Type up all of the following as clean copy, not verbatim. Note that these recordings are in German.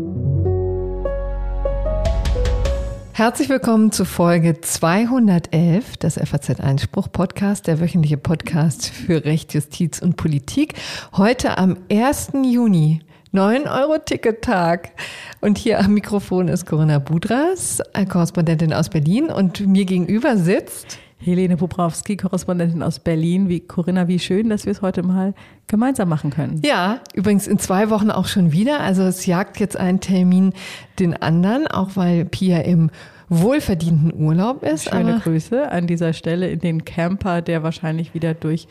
Herzlich willkommen zu Folge 211 des FAZ-Einspruch-Podcast, der wöchentliche Podcast für Recht, Justiz und Politik. Heute am 1. Juni, 9-Euro-Ticket-Tag. Und hier am Mikrofon ist Corinna Budras, Korrespondentin aus Berlin. Und mir gegenüber sitzt Helene Bobrowski, Korrespondentin aus Berlin. Corinna, wie schön, dass wir es heute mal gemeinsam machen können. Ja, übrigens in 2 Wochen auch schon wieder. Also es jagt jetzt ein Termin den anderen, auch weil Pia im wohlverdienten Urlaub ist. Schöne Grüße an dieser Stelle in den Camper, der wahrscheinlich wieder durch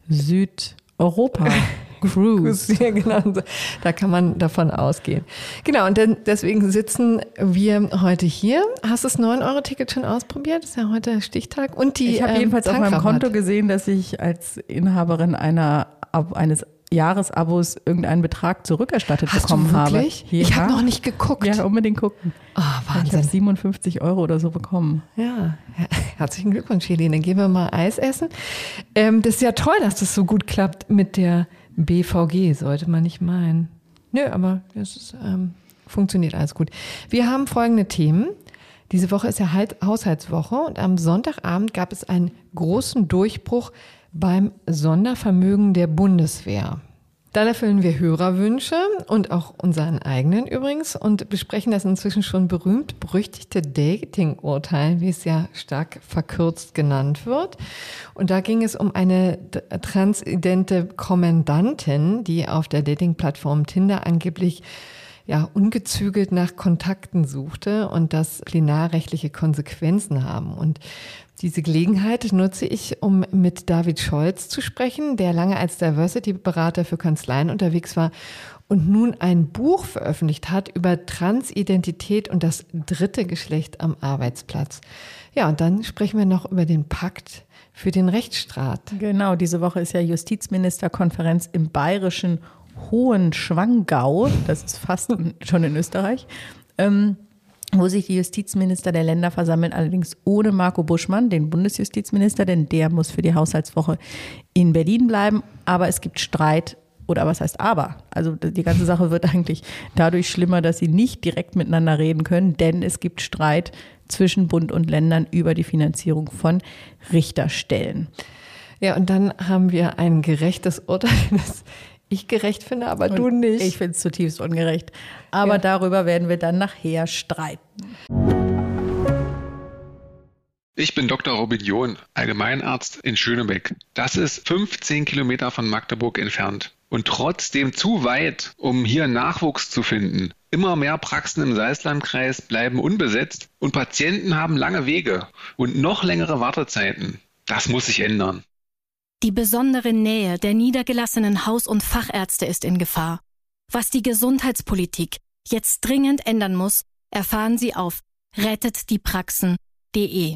Südeuropa cruise. Ja, genau. Da kann man davon ausgehen. Genau, und deswegen sitzen wir heute hier. Hast du das 9-Euro-Ticket schon ausprobiert? Das ist ja heute Stichtag. Und ich habe jedenfalls auf meinem Konto gesehen, dass ich als Inhaberin eines Jahresabos irgendeinen Betrag zurückerstattet bekommen habe. Wirklich? Ja. Ich habe noch nicht geguckt. Ja, unbedingt gucken. Oh, Wahnsinn. Ich habe 57 € oder so bekommen. Ja, herzlichen Glückwunsch, Helene. Dann gehen wir mal Eis essen. Das ist ja toll, dass das so gut klappt mit der BVG, sollte man nicht meinen. Nö, aber es funktioniert alles gut. Wir haben folgende Themen. Diese Woche ist ja Haushaltswoche und am Sonntagabend gab es einen großen Durchbruch beim Sondervermögen der Bundeswehr. Dann erfüllen wir Hörerwünsche und auch unseren eigenen übrigens und besprechen das inzwischen schon berühmt-berüchtigte Dating-Urteil, wie es ja stark verkürzt genannt wird. Und da ging es um eine transidente Kommandantin, die auf der Dating-Plattform Tinder angeblich ungezügelt nach Kontakten suchte und das plenarrechtliche Konsequenzen haben. Und diese Gelegenheit nutze ich, um mit David Scholz zu sprechen, der lange als Diversity-Berater für Kanzleien unterwegs war und nun ein Buch veröffentlicht hat über Transidentität und das 3. Geschlecht am Arbeitsplatz. Ja, und dann sprechen wir noch über den Pakt für den Rechtsstaat. Genau, diese Woche ist ja Justizministerkonferenz im bayerischen Hohenschwangau, das ist fast schon in Österreich, wo sich die Justizminister der Länder versammeln, allerdings ohne Marco Buschmann, den Bundesjustizminister, denn der muss für die Haushaltswoche in Berlin bleiben. Aber es gibt Streit, oder was heißt aber? Also die ganze Sache wird eigentlich dadurch schlimmer, dass sie nicht direkt miteinander reden können, denn es gibt Streit zwischen Bund und Ländern über die Finanzierung von Richterstellen. Ja, und dann haben wir ein gerechtes Urteil, das ich gerecht finde, aber und du nicht. Ich finde es zutiefst ungerecht. Aber darüber werden wir dann nachher streiten. Ich bin Dr. Robin John, Allgemeinarzt in Schönebeck. Das ist 15 Kilometer von Magdeburg entfernt. Und trotzdem zu weit, um hier Nachwuchs zu finden. Immer mehr Praxen im Salzlandkreis bleiben unbesetzt und Patienten haben lange Wege und noch längere Wartezeiten. Das muss sich ändern. Die besondere Nähe der niedergelassenen Haus- und Fachärzte ist in Gefahr. Was die Gesundheitspolitik jetzt dringend ändern muss, erfahren Sie auf rettetdiepraxen.de.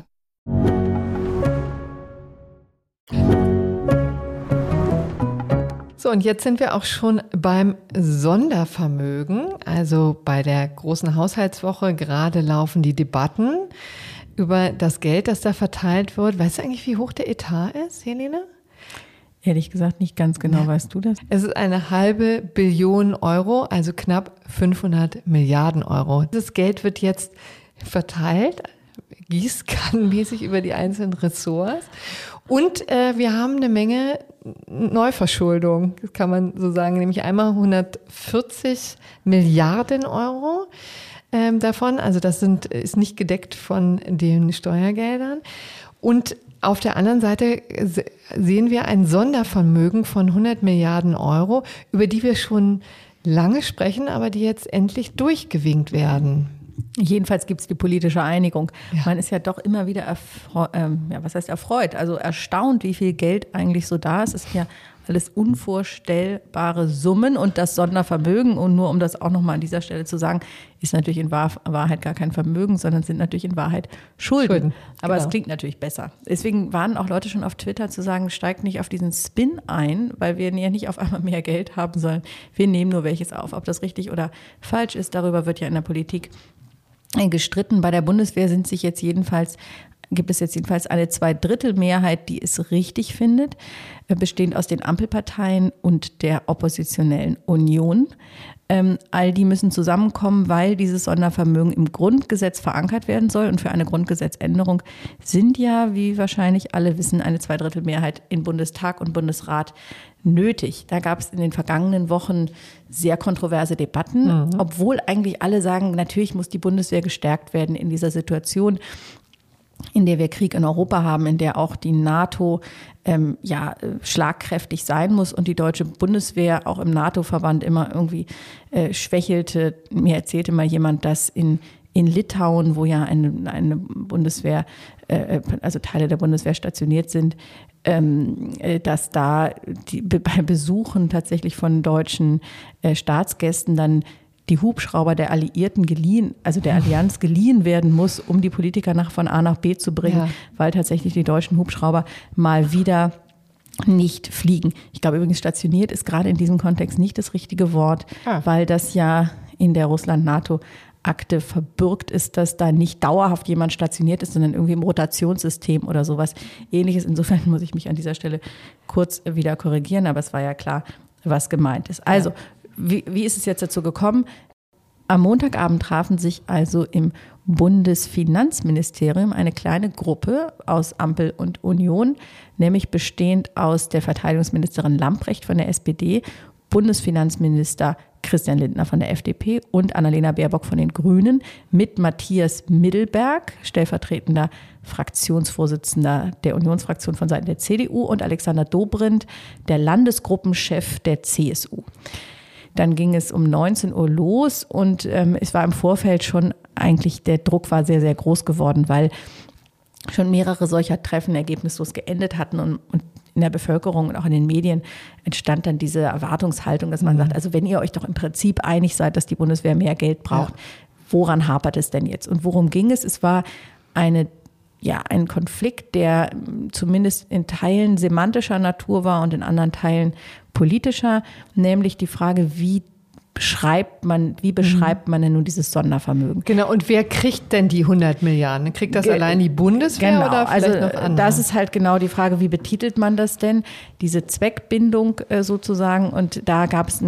So, und jetzt sind wir auch schon beim Sondervermögen, also bei der großen Haushaltswoche. Gerade laufen die Debatten über das Geld, das da verteilt wird. Weißt du eigentlich, wie hoch der Etat ist, Helene? Ehrlich gesagt nicht ganz genau, weißt du das? Es ist 500 Billionen €, also knapp 500 Milliarden €. Das Geld wird jetzt verteilt, gießkannenmäßig über die einzelnen Ressorts. Und wir haben eine Menge Neuverschuldung, das kann man so sagen, nämlich einmal 140 Milliarden € davon. Also das ist nicht gedeckt von den Steuergeldern. Und auf der anderen Seite sehen wir ein Sondervermögen von 100 Milliarden €, über die wir schon lange sprechen, aber die jetzt endlich durchgewinkt werden. Jedenfalls gibt es die politische Einigung. Ja. Man ist ja doch immer wieder erfreut, also erstaunt, wie viel Geld eigentlich so da ist. Es ist ja alles unvorstellbare Summen und das Sondervermögen, und nur um das auch nochmal an dieser Stelle zu sagen, ist natürlich in Wahrheit gar kein Vermögen, sondern sind natürlich in Wahrheit Schulden. Aber es klingt natürlich besser. Deswegen waren auch Leute schon auf Twitter zu sagen, steigt nicht auf diesen Spin ein, weil wir ja nicht auf einmal mehr Geld haben sollen. Wir nehmen nur welches auf. Ob das richtig oder falsch ist, darüber wird ja in der Politik gestritten. Bei der Bundeswehr gibt es jetzt jedenfalls eine 2/3 die es richtig findet, bestehend aus den Ampelparteien und der oppositionellen Union. All die müssen zusammenkommen, weil dieses Sondervermögen im Grundgesetz verankert werden soll. Und für eine Grundgesetzänderung sind ja, wie wahrscheinlich alle wissen, eine Zweidrittelmehrheit in Bundestag und Bundesrat nötig. Da gab es in den vergangenen Wochen sehr kontroverse Debatten, obwohl eigentlich alle sagen, natürlich muss die Bundeswehr gestärkt werden in dieser Situation, in der wir Krieg in Europa haben, in der auch die NATO schlagkräftig sein muss und die deutsche Bundeswehr auch im NATO-Verband immer irgendwie schwächelte. Mir erzählte mal jemand, dass in Litauen, wo ja eine Bundeswehr, also Teile der Bundeswehr stationiert sind, dass da bei Besuchen tatsächlich von deutschen Staatsgästen dann die Hubschrauber der Alliierten der Allianz geliehen werden muss, um die Politiker von A nach B zu bringen, weil tatsächlich die deutschen Hubschrauber mal wieder nicht fliegen. Ich glaube übrigens, stationiert ist gerade in diesem Kontext nicht das richtige Wort, weil das ja in der Russland-NATO-Akte verbürgt ist, dass da nicht dauerhaft jemand stationiert ist, sondern irgendwie im Rotationssystem oder sowas Ähnliches. Insofern muss ich mich an dieser Stelle kurz wieder korrigieren, aber es war ja klar, was gemeint ist. Also, wie ist es jetzt dazu gekommen? Am Montagabend trafen sich also im Bundesfinanzministerium eine kleine Gruppe aus Ampel und Union, nämlich bestehend aus der Verteidigungsministerin Lambrecht von der SPD, Bundesfinanzminister Christian Lindner von der FDP und Annalena Baerbock von den Grünen mit Matthias Middelberg, stellvertretender Fraktionsvorsitzender der Unionsfraktion von Seiten der CDU und Alexander Dobrindt, der Landesgruppenchef der CSU. Dann ging es um 19 Uhr los und es war im Vorfeld schon eigentlich, der Druck war sehr, sehr groß geworden, weil schon mehrere solcher Treffen ergebnislos geendet hatten und in der Bevölkerung und auch in den Medien entstand dann diese Erwartungshaltung, dass man sagt, also wenn ihr euch doch im Prinzip einig seid, dass die Bundeswehr mehr Geld braucht, woran hapert es denn jetzt? Und worum ging es? Es war ein Konflikt, der zumindest in Teilen semantischer Natur war und in anderen Teilen politischer, nämlich die Frage, wie beschreibt man denn nun dieses Sondervermögen? Genau, und wer kriegt denn die 100 Milliarden? Kriegt das allein die Bundeswehr oder vielleicht noch andere? Das ist halt genau die Frage, wie betitelt man das denn? Diese Zweckbindung sozusagen, und da gab es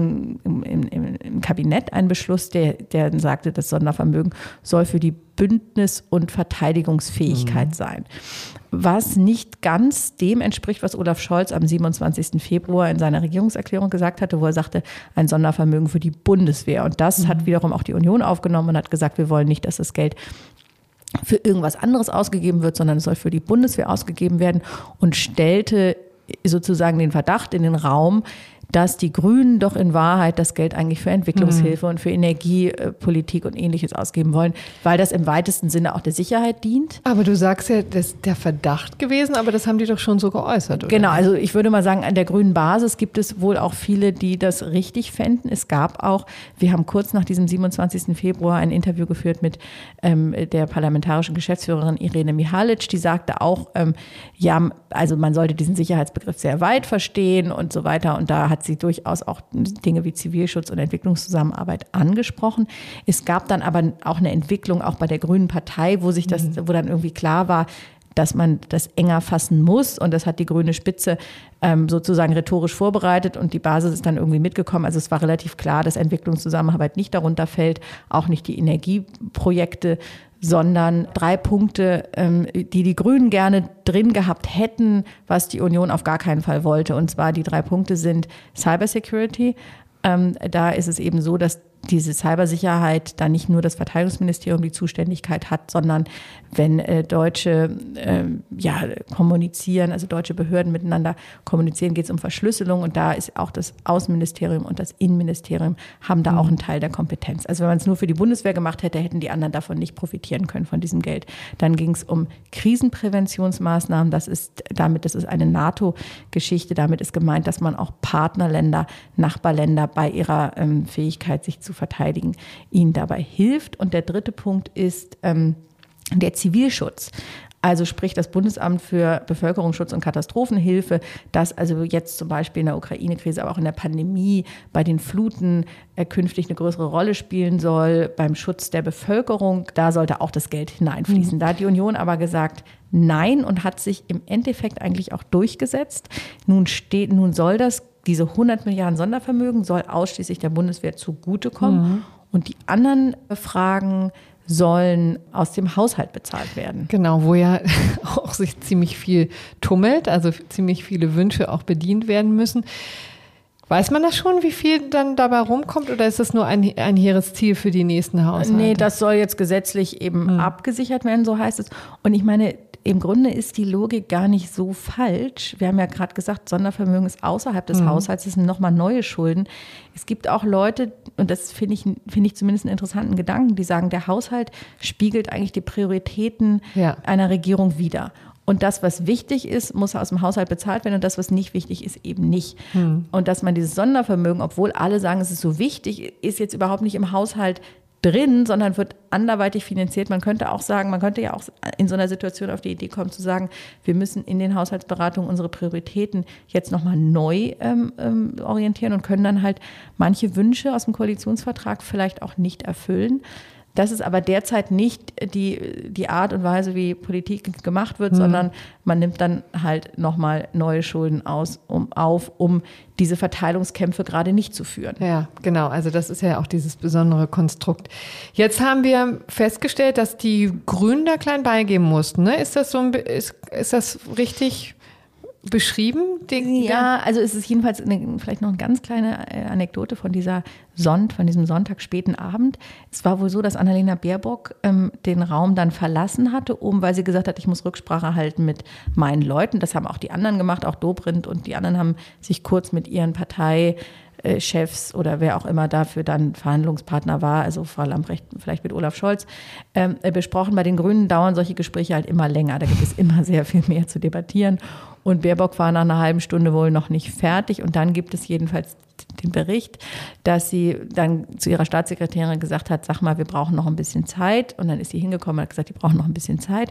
im Kabinett einen Beschluss, der sagte, das Sondervermögen soll für die Bündnis- und Verteidigungsfähigkeit sein. Was nicht ganz dem entspricht, was Olaf Scholz am 27. Februar in seiner Regierungserklärung gesagt hatte, wo er sagte, ein Sondervermögen für die Bundeswehr. Und das hat wiederum auch die Union aufgenommen und hat gesagt, wir wollen nicht, dass das Geld für irgendwas anderes ausgegeben wird, sondern es soll für die Bundeswehr ausgegeben werden und stellte sozusagen den Verdacht in den Raum, dass die Grünen doch in Wahrheit das Geld eigentlich für Entwicklungshilfe und für Energiepolitik und Ähnliches ausgeben wollen, weil das im weitesten Sinne auch der Sicherheit dient. Aber du sagst ja, das ist der Verdacht gewesen, aber das haben die doch schon so geäußert, oder? Genau, also ich würde mal sagen, an der grünen Basis gibt es wohl auch viele, die das richtig fänden. Es gab auch, wir haben kurz nach diesem 27. Februar ein Interview geführt mit der parlamentarischen Geschäftsführerin Irene Mihalic, die sagte auch, also man sollte diesen Sicherheitsbegriff sehr weit verstehen und so weiter, und da hat sie durchaus auch Dinge wie Zivilschutz und Entwicklungszusammenarbeit angesprochen. Es gab dann aber auch eine Entwicklung auch bei der Grünen Partei, wo dann irgendwie klar war, dass man das enger fassen muss, und das hat die grüne Spitze sozusagen rhetorisch vorbereitet und die Basis ist dann irgendwie mitgekommen. Also es war relativ klar, dass Entwicklungszusammenarbeit nicht darunter fällt, auch nicht die Energieprojekte, sondern 3 Punkte, die Grünen gerne drin gehabt hätten, was die Union auf gar keinen Fall wollte. Und zwar die 3 Punkte sind Cybersecurity. Da ist es eben so, dass diese Cybersicherheit dann nicht nur das Verteidigungsministerium die Zuständigkeit hat, sondern wenn Deutsche kommunizieren, also deutsche Behörden miteinander kommunizieren, geht es um Verschlüsselung, und da ist auch das Außenministerium und das Innenministerium haben da auch einen Teil der Kompetenz. Also wenn man es nur für die Bundeswehr gemacht hätte, hätten die anderen davon nicht profitieren können von diesem Geld. Dann ging es um Krisenpräventionsmaßnahmen, das ist eine NATO-Geschichte, damit ist gemeint, dass man auch Partnerländer, Nachbarländer bei ihrer Fähigkeit, sich zu verteidigen, ihnen dabei hilft. Und der 3. Punkt ist der Zivilschutz. Also sprich das Bundesamt für Bevölkerungsschutz und Katastrophenhilfe, das also jetzt zum Beispiel in der Ukraine-Krise, aber auch in der Pandemie, bei den Fluten künftig eine größere Rolle spielen soll, beim Schutz der Bevölkerung, da sollte auch das Geld hineinfließen. Da hat die Union aber gesagt, nein, und hat sich im Endeffekt eigentlich auch durchgesetzt. Nun soll das diese 100 Milliarden Sondervermögen soll ausschließlich der Bundeswehr zugutekommen und die anderen Fragen sollen aus dem Haushalt bezahlt werden. Genau, wo ja auch sich ziemlich viel tummelt, also ziemlich viele Wünsche auch bedient werden müssen. Weiß man das schon, wie viel dann dabei rumkommt, oder ist das nur ein hehres Ziel für die nächsten Haushalte? Nee, das soll jetzt gesetzlich eben abgesichert werden, so heißt es. Und ich meine, im Grunde ist die Logik gar nicht so falsch. Wir haben ja gerade gesagt, Sondervermögen ist außerhalb des Haushalts, das sind nochmal neue Schulden. Es gibt auch Leute, und das finde ich zumindest einen interessanten Gedanken, die sagen, der Haushalt spiegelt eigentlich die Prioritäten einer Regierung wider. Und das, was wichtig ist, muss aus dem Haushalt bezahlt werden und das, was nicht wichtig ist, eben nicht. Und dass man dieses Sondervermögen, obwohl alle sagen, es ist so wichtig, ist jetzt überhaupt nicht im Haushalt drin, sondern wird anderweitig finanziert. Man könnte auch sagen, man könnte ja auch in so einer Situation auf die Idee kommen, zu sagen, wir müssen in den Haushaltsberatungen unsere Prioritäten jetzt nochmal neu orientieren und können dann halt manche Wünsche aus dem Koalitionsvertrag vielleicht auch nicht erfüllen. Das ist aber derzeit nicht die Art und Weise, wie Politik gemacht wird, sondern man nimmt dann halt nochmal neue Schulden um diese Verteilungskämpfe gerade nicht zu führen. Ja, genau. Also das ist ja auch dieses besondere Konstrukt. Jetzt haben wir festgestellt, dass die Grünen da klein beigeben mussten. Ne? Ist das ist das richtig beschrieben? Ja, also es ist jedenfalls vielleicht noch eine ganz kleine Anekdote von diesem Sonntag späten Abend. Es war wohl so, dass Annalena Baerbock den Raum dann verlassen hatte, weil sie gesagt hat, ich muss Rücksprache halten mit meinen Leuten. Das haben auch die anderen gemacht, auch Dobrindt und die anderen haben sich kurz mit ihren Parteichefs oder wer auch immer dafür dann Verhandlungspartner war, also Frau Lambrecht, vielleicht mit Olaf Scholz, besprochen. Bei den Grünen dauern solche Gespräche halt immer länger. Da gibt es immer sehr viel mehr zu debattieren. Und Baerbock war nach einer halben Stunde wohl noch nicht fertig. Und dann gibt es jedenfalls den Bericht, dass sie dann zu ihrer Staatssekretärin gesagt hat, sag mal, wir brauchen noch ein bisschen Zeit. Und dann ist sie hingekommen und hat gesagt, die brauchen noch ein bisschen Zeit.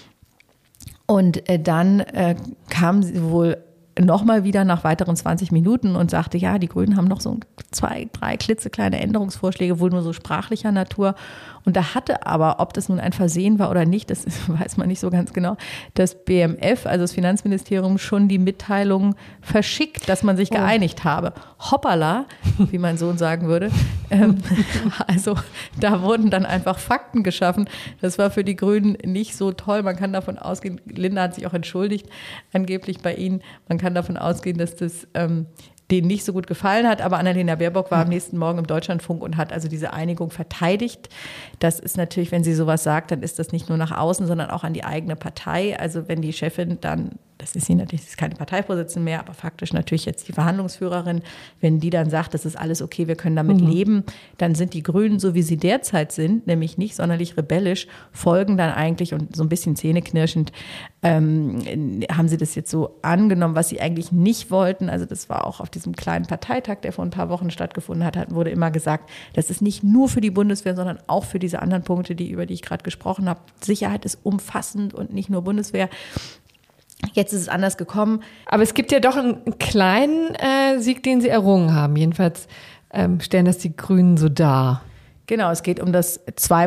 Und dann kam sie wohl nochmal wieder nach weiteren 20 Minuten und sagte, ja, die Grünen haben noch so 2, 3 klitzekleine Änderungsvorschläge, wohl nur so sprachlicher Natur. Und da hatte aber, ob das nun ein Versehen war oder nicht, das weiß man nicht so ganz genau, das BMF, also das Finanzministerium, schon die Mitteilung verschickt, dass man sich geeinigt habe. Hoppala, wie mein Sohn sagen würde. Also da wurden dann einfach Fakten geschaffen. Das war für die Grünen nicht so toll. Man kann davon ausgehen, Linda hat sich auch entschuldigt, angeblich bei Ihnen. Man kann davon ausgehen, dass das denen nicht so gut gefallen hat, aber Annalena Baerbock war am nächsten Morgen im Deutschlandfunk und hat also diese Einigung verteidigt. Das ist natürlich, wenn sie sowas sagt, dann ist das nicht nur nach außen, sondern auch an die eigene Partei. Also wenn die Chefin dann, das ist sie natürlich, sie ist keine Parteivorsitzende mehr, aber faktisch natürlich jetzt die Verhandlungsführerin, wenn die dann sagt, das ist alles okay, wir können damit leben, dann sind die Grünen, so wie sie derzeit sind, nämlich nicht sonderlich rebellisch, folgen dann eigentlich und so ein bisschen zähneknirschend haben sie das jetzt so angenommen, was sie eigentlich nicht wollten. Also das war auch auf diesem kleinen Parteitag, der vor ein paar Wochen stattgefunden hat, wurde immer gesagt, das ist nicht nur für die Bundeswehr, sondern auch für diese anderen Punkte, über die ich gerade gesprochen habe. Sicherheit ist umfassend und nicht nur Bundeswehr. Jetzt ist es anders gekommen. Aber es gibt ja doch einen kleinen Sieg, den sie errungen haben. Jedenfalls stellen das die Grünen so dar. Genau, es geht um das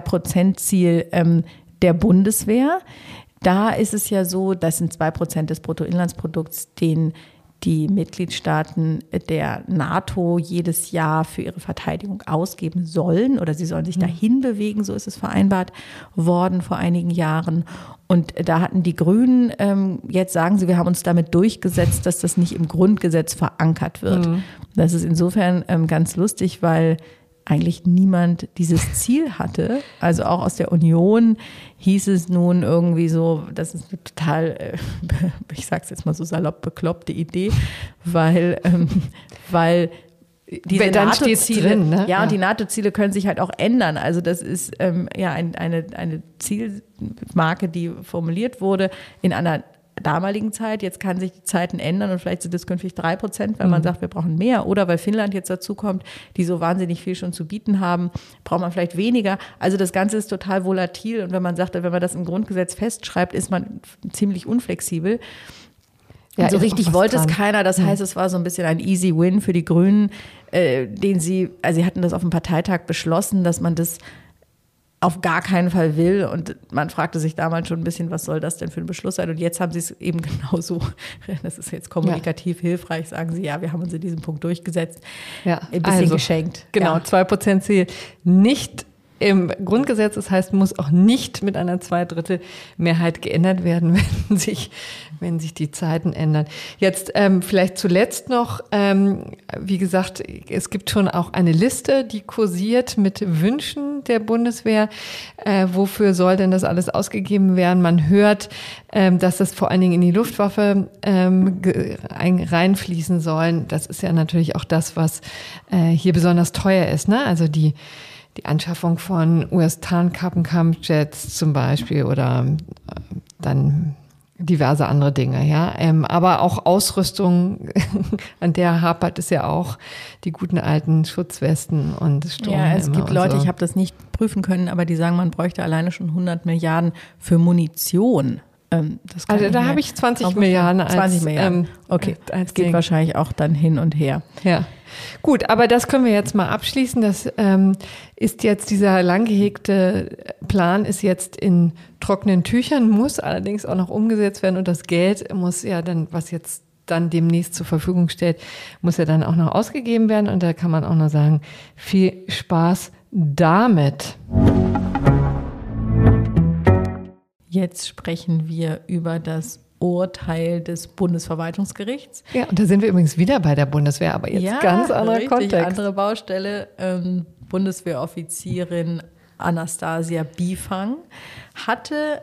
2%-Ziel der Bundeswehr. Da ist es ja so, das sind 2% des Bruttoinlandsprodukts, den die Mitgliedstaaten der NATO jedes Jahr für ihre Verteidigung ausgeben sollen oder sie sollen sich dahin bewegen, so ist es vereinbart worden vor einigen Jahren. Und da hatten die Grünen, jetzt sagen sie, wir haben uns damit durchgesetzt, dass das nicht im Grundgesetz verankert wird. Das ist insofern ganz lustig, weil eigentlich niemand dieses Ziel hatte. Also auch aus der Union hieß es nun irgendwie so, das ist eine total, ich sage es jetzt mal so salopp, bekloppte Idee, weil diese NATO-Ziele, drin, ne? Ja, und die NATO-Ziele können sich halt auch ändern. Also das ist eine Zielmarke, die formuliert wurde in einer damaligen Zeit. Jetzt kann sich die Zeiten ändern und vielleicht sind es künftig 3%, weil man sagt, wir brauchen mehr. Oder weil Finnland jetzt dazu kommt, die so wahnsinnig viel schon zu bieten haben, braucht man vielleicht weniger. Also das Ganze ist total volatil. Und wenn man sagt, wenn man das im Grundgesetz festschreibt, ist man ziemlich unflexibel. Ja, so richtig wollte es keiner. Das heißt, es war so ein bisschen ein easy win für die Grünen, sie hatten das auf dem Parteitag beschlossen, dass man das auf gar keinen Fall will. Und man fragte sich damals schon ein bisschen, was soll das denn für ein Beschluss sein? Und jetzt haben sie es eben genauso, das ist jetzt kommunikativ hilfreich, sagen sie, ja, wir haben uns in diesem Punkt durchgesetzt, ein bisschen geschenkt. Genau, 2%-Ziel nicht im Grundgesetz, das heißt, muss auch nicht mit einer 2/3 Mehrheit geändert werden, wenn sich die Zeiten ändern. Jetzt vielleicht zuletzt noch, wie gesagt, es gibt schon auch eine Liste, die kursiert mit Wünschen der Bundeswehr. Wofür soll denn das alles ausgegeben werden? Man hört, dass das vor allen Dingen in die Luftwaffe reinfließen sollen. Das ist ja natürlich auch das, was hier besonders teuer ist, ne? Also die Anschaffung von US-Tarnkappenkampfjets zum Beispiel oder dann diverse andere Dinge, ja. Aber auch Ausrüstung, an der hapert es ja auch, die guten alten Schutzwesten und Sturmhelme. Ja, es gibt Leute, ich habe das nicht prüfen können, aber die sagen, man bräuchte alleine schon 100 Milliarden für Munition. Also da habe ich 20 Milliarden als 20 Milliarden. Okay, es geht wahrscheinlich auch dann hin und her. Ja, gut, aber das können wir jetzt mal abschließen. Das ist jetzt, dieser lang gehegte Plan ist jetzt in trockenen Tüchern, muss allerdings auch noch umgesetzt werden und das Geld muss ja dann, was jetzt dann demnächst zur Verfügung steht, muss ja dann auch noch ausgegeben werden und da kann man auch noch sagen, viel Spaß damit. Jetzt sprechen wir über das Urteil des Bundesverwaltungsgerichts. Ja, und da sind wir übrigens wieder bei der Bundeswehr, aber jetzt ganz anderer Kontext. Andere Baustelle. Bundeswehroffizierin Anastasia Bifang hatte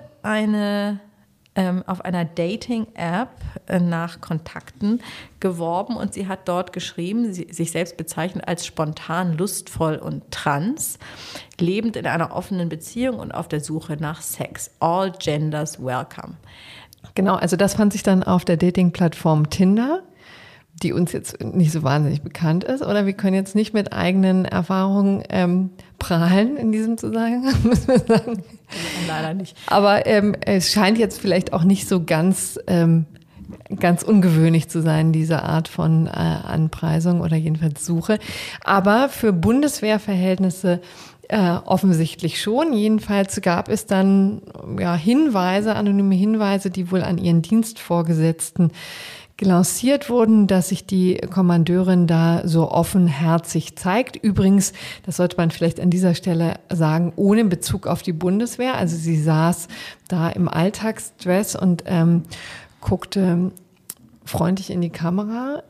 auf einer Dating-App nach Kontakten geworben und sie hat dort geschrieben, sich selbst bezeichnet als spontan, lustvoll und trans, lebend in einer offenen Beziehung und auf der Suche nach Sex. All genders welcome. Genau, also das fand sich dann auf der Dating-Plattform Tinder, die uns jetzt nicht so wahnsinnig bekannt ist. Oder wir können jetzt nicht mit eigenen Erfahrungen prahlen in diesem Zusammenhang, müssen wir sagen. Leider nicht. Aber es scheint jetzt vielleicht auch nicht so ganz ungewöhnlich zu sein, diese Art von Anpreisung oder jedenfalls Suche. Aber für Bundeswehrverhältnisse offensichtlich schon. Jedenfalls gab es dann anonyme Hinweise, die wohl an ihren Dienstvorgesetzten lanciert wurden, dass sich die Kommandeurin da so offenherzig zeigt. Übrigens, das sollte man vielleicht an dieser Stelle sagen, ohne Bezug auf die Bundeswehr. Also sie saß da im Alltagsdress und guckte freundlich in die Kamera.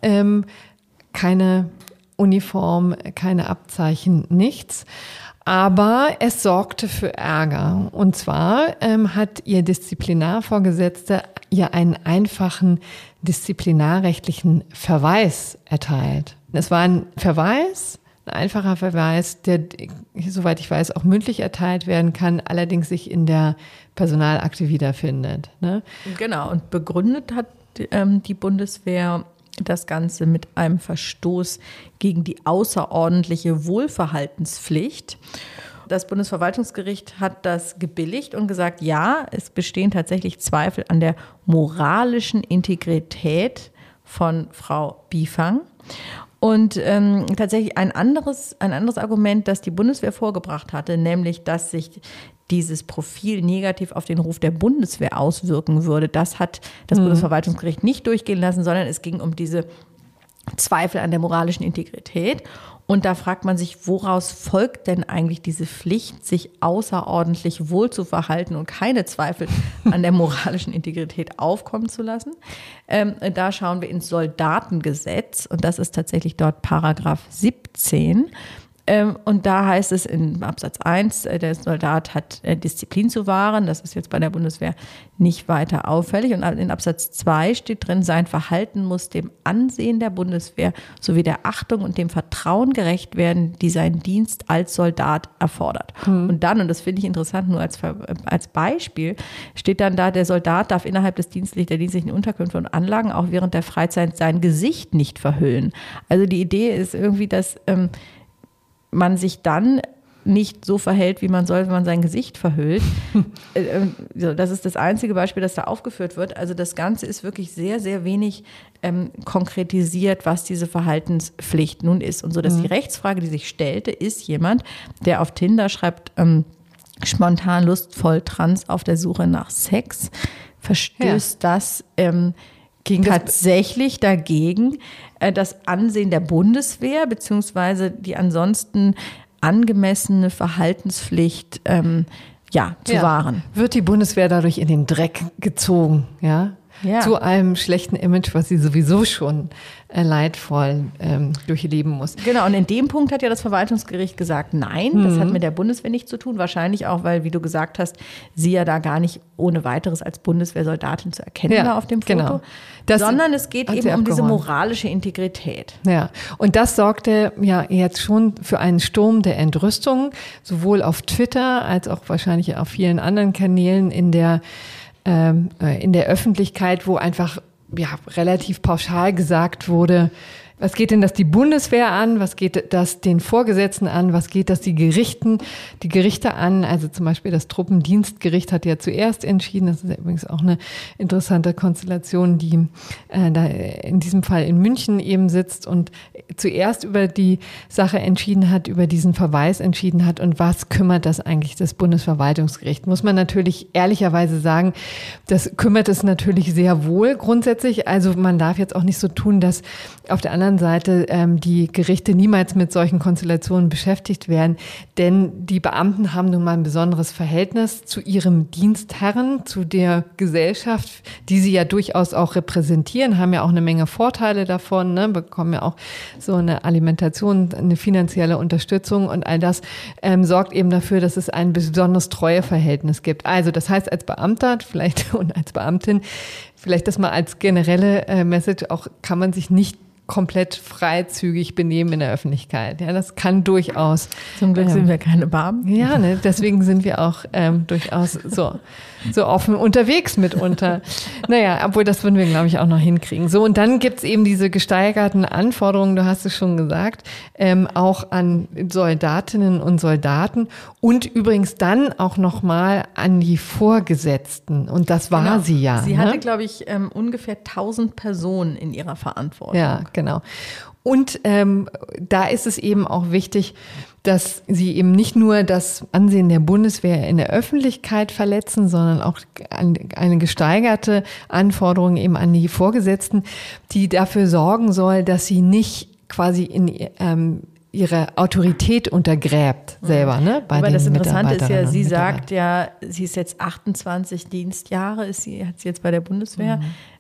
Keine Uniform, keine Abzeichen, nichts. Aber es sorgte für Ärger. Und zwar hat ihr Disziplinarvorgesetzter ihr einen einfachen disziplinarrechtlichen Verweis erteilt. Es war ein Verweis, ein einfacher Verweis, der, soweit ich weiß, auch mündlich erteilt werden kann, allerdings sich in der Personalakte wiederfindet. Ne? Genau, und begründet hat die Bundeswehr das Ganze mit einem Verstoß gegen die außerordentliche Wohlverhaltenspflicht. Das Bundesverwaltungsgericht hat das gebilligt und gesagt, ja, es bestehen tatsächlich Zweifel an der moralischen Integrität von Frau Bifang. Und tatsächlich ein anderes Argument, das die Bundeswehr vorgebracht hatte, nämlich, dass sich dieses Profil negativ auf den Ruf der Bundeswehr auswirken würde, das hat das Bundesverwaltungsgericht nicht durchgehen lassen, sondern es ging um diese Zweifel an der moralischen Integrität. Und da fragt man sich, woraus folgt denn eigentlich diese Pflicht, sich außerordentlich wohl zu verhalten und keine Zweifel an der moralischen Integrität aufkommen zu lassen? Da schauen wir ins Soldatengesetz und das ist tatsächlich dort Paragraph 17. Und da heißt es in Absatz 1, der Soldat hat Disziplin zu wahren. Das ist jetzt bei der Bundeswehr nicht weiter auffällig. Und in Absatz 2 steht drin, sein Verhalten muss dem Ansehen der Bundeswehr sowie der Achtung und dem Vertrauen gerecht werden, die sein Dienst als Soldat erfordert. Und dann, und das finde ich interessant, nur als Beispiel, steht dann da, der Soldat darf innerhalb der dienstlichen Unterkünfte und Anlagen auch während der Freizeit sein Gesicht nicht verhüllen. Also die Idee ist irgendwie, dass man sich dann nicht so verhält, wie man soll, wenn man sein Gesicht verhüllt. Das ist das einzige Beispiel, das da aufgeführt wird. Also das Ganze ist wirklich sehr, sehr wenig konkretisiert, was diese Verhaltenspflicht nun ist. Und so, dass die Rechtsfrage, die sich stellte, ist jemand, der auf Tinder schreibt, spontan, lustvoll, trans auf der Suche nach Sex, verstößt das tatsächlich dagegen das Ansehen der Bundeswehr beziehungsweise die ansonsten angemessene Verhaltenspflicht zu wahren. Wird die Bundeswehr dadurch in den Dreck gezogen, ja? Zu einem schlechten Image, was sie sowieso schon leidvoll durchleben muss. Genau, und in dem Punkt hat ja das Verwaltungsgericht gesagt, nein, das hat mit der Bundeswehr nichts zu tun. Wahrscheinlich auch, weil, wie du gesagt hast, sie ja da gar nicht ohne weiteres als Bundeswehrsoldatin zu erkennen war auf dem Foto. Genau. Sondern es geht eben um diese moralische Integrität. Ja, und das sorgte ja jetzt schon für einen Sturm der Entrüstung, sowohl auf Twitter als auch wahrscheinlich auf vielen anderen Kanälen in der Öffentlichkeit, wo einfach relativ pauschal gesagt wurde, was geht denn das die Bundeswehr an, was geht das den Vorgesetzten an, was geht das die Gerichte an, also zum Beispiel das Truppendienstgericht hat ja zuerst entschieden, das ist ja übrigens auch eine interessante Konstellation, die da in diesem Fall in München eben sitzt und zuerst über die Sache entschieden hat, über diesen Verweis entschieden hat und was kümmert das eigentlich das Bundesverwaltungsgericht, muss man natürlich ehrlicherweise sagen, das kümmert es natürlich sehr wohl grundsätzlich, also man darf jetzt auch nicht so tun, dass auf der anderen Seite die Gerichte niemals mit solchen Konstellationen beschäftigt werden, denn die Beamten haben nun mal ein besonderes Verhältnis zu ihrem Dienstherren, zu der Gesellschaft, die sie ja durchaus auch repräsentieren, haben ja auch eine Menge Vorteile davon, ne, bekommen ja auch so eine Alimentation, eine finanzielle Unterstützung und all das sorgt eben dafür, dass es ein besonderes Treueverhältnis gibt. Also das heißt als Beamter vielleicht und als Beamtin, vielleicht das mal als generelle Message, auch kann man sich nicht komplett freizügig benehmen in der Öffentlichkeit. Ja, das kann durchaus. Zum Glück sind wir keine Beamten. Ja, ne, deswegen sind wir auch durchaus so offen unterwegs mitunter. Naja, obwohl das würden wir, glaube ich, auch noch hinkriegen. So, und dann gibt's eben diese gesteigerten Anforderungen, du hast es schon gesagt, auch an Soldatinnen und Soldaten und übrigens dann auch nochmal an die Vorgesetzten. Und das war sie ja. Sie hatte, glaube ich, ungefähr 1000 Personen in ihrer Verantwortung. Ja, genau. Und da ist es eben auch wichtig, dass sie eben nicht nur das Ansehen der Bundeswehr in der Öffentlichkeit verletzen, sondern auch eine gesteigerte Anforderung eben an die Vorgesetzten, die dafür sorgen soll, dass sie nicht quasi in ihre Autorität untergräbt selber. Ne, aber das Interessante ist ja, sie sagt ja, sie ist jetzt 28 Dienstjahre, hat sie jetzt bei der Bundeswehr.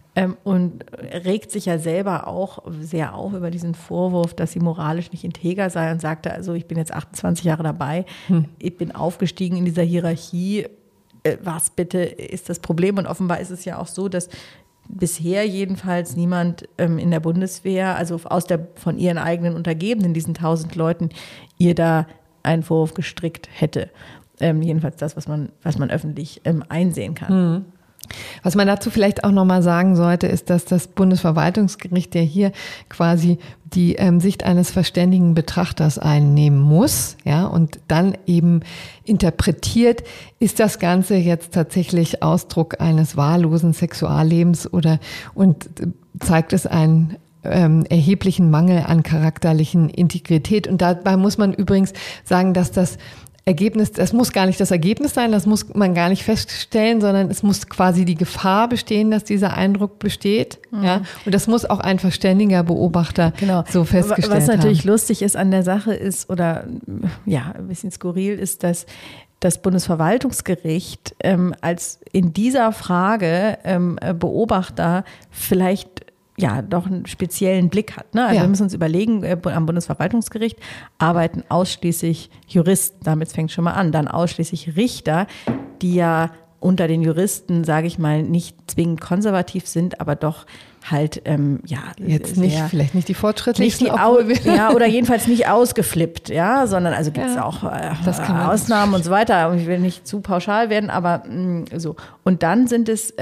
Und regt sich ja selber auch sehr auf über diesen Vorwurf, dass sie moralisch nicht integer sei und sagte, also ich bin jetzt 28 Jahre dabei, ich bin aufgestiegen in dieser Hierarchie, was bitte ist das Problem? Und offenbar ist es ja auch so, dass bisher jedenfalls niemand in der Bundeswehr, also von ihren eigenen Untergebenen, diesen 1000 Leuten, ihr da einen Vorwurf gestrickt hätte. Jedenfalls das, was man öffentlich einsehen kann. Was man dazu vielleicht auch nochmal sagen sollte, ist, dass das Bundesverwaltungsgericht ja hier quasi die Sicht eines verständigen Betrachters einnehmen muss, ja, und dann eben interpretiert, ist das Ganze jetzt tatsächlich Ausdruck eines wahllosen Sexuallebens und zeigt es einen erheblichen Mangel an charakterlichen Integrität. Und dabei muss man übrigens sagen, dass das Ergebnis, das muss gar nicht das Ergebnis sein, das muss man gar nicht feststellen, sondern es muss quasi die Gefahr bestehen, dass dieser Eindruck besteht. Ja? Und das muss auch ein verständiger Beobachter so festgestellt haben. Was natürlich lustig ist an der Sache ist, oder ja, ein bisschen skurril ist, dass das Bundesverwaltungsgericht als in dieser Frage Beobachter vielleicht doch einen speziellen Blick hat. Ne? Also wir müssen uns überlegen, am Bundesverwaltungsgericht arbeiten ausschließlich Juristen, damit fängt schon mal an, dann ausschließlich Richter, die ja unter den Juristen, sage ich mal, nicht zwingend konservativ sind, aber doch halt, jetzt nicht, vielleicht nicht die fortschrittlichsten, oder jedenfalls nicht ausgeflippt, ja, sondern also gibt es auch Ausnahmen und so weiter. Ich will nicht zu pauschal werden, aber so. Und dann sind es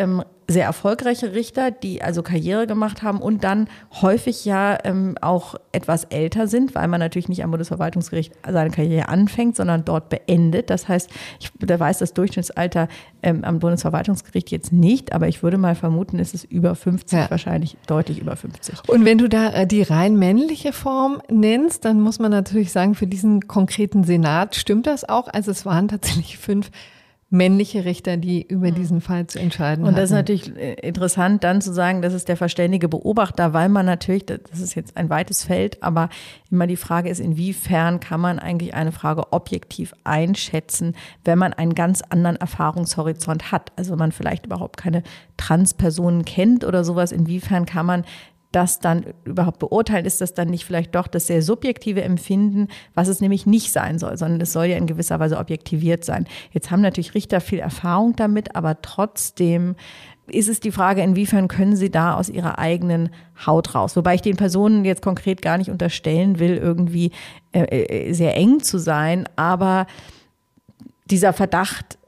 sehr erfolgreiche Richter, die also Karriere gemacht haben und dann häufig ja auch etwas älter sind, weil man natürlich nicht am Bundesverwaltungsgericht seine Karriere anfängt, sondern dort beendet. Das heißt, ich weiß das Durchschnittsalter am Bundesverwaltungsgericht jetzt nicht, aber ich würde mal vermuten, es ist über 50, wahrscheinlich deutlich über 50. Und wenn du da die rein männliche Form nennst, dann muss man natürlich sagen, für diesen konkreten Senat stimmt das auch. Also es waren tatsächlich 5 männliche Richter, die über diesen Fall zu entscheiden hatten. Und das ist natürlich interessant, dann zu sagen, das ist der verständige Beobachter, weil man natürlich, das ist jetzt ein weites Feld, aber immer die Frage ist, inwiefern kann man eigentlich eine Frage objektiv einschätzen, wenn man einen ganz anderen Erfahrungshorizont hat. Also wenn man vielleicht überhaupt keine Transpersonen kennt oder sowas, inwiefern kann man das dann überhaupt beurteilen, ist das dann nicht vielleicht doch das sehr subjektive Empfinden, was es nämlich nicht sein soll, sondern es soll ja in gewisser Weise objektiviert sein. Jetzt haben natürlich Richter viel Erfahrung damit, aber trotzdem ist es die Frage, inwiefern können sie da aus ihrer eigenen Haut raus. Wobei ich den Personen jetzt konkret gar nicht unterstellen will, irgendwie sehr eng zu sein, aber dieser Verdacht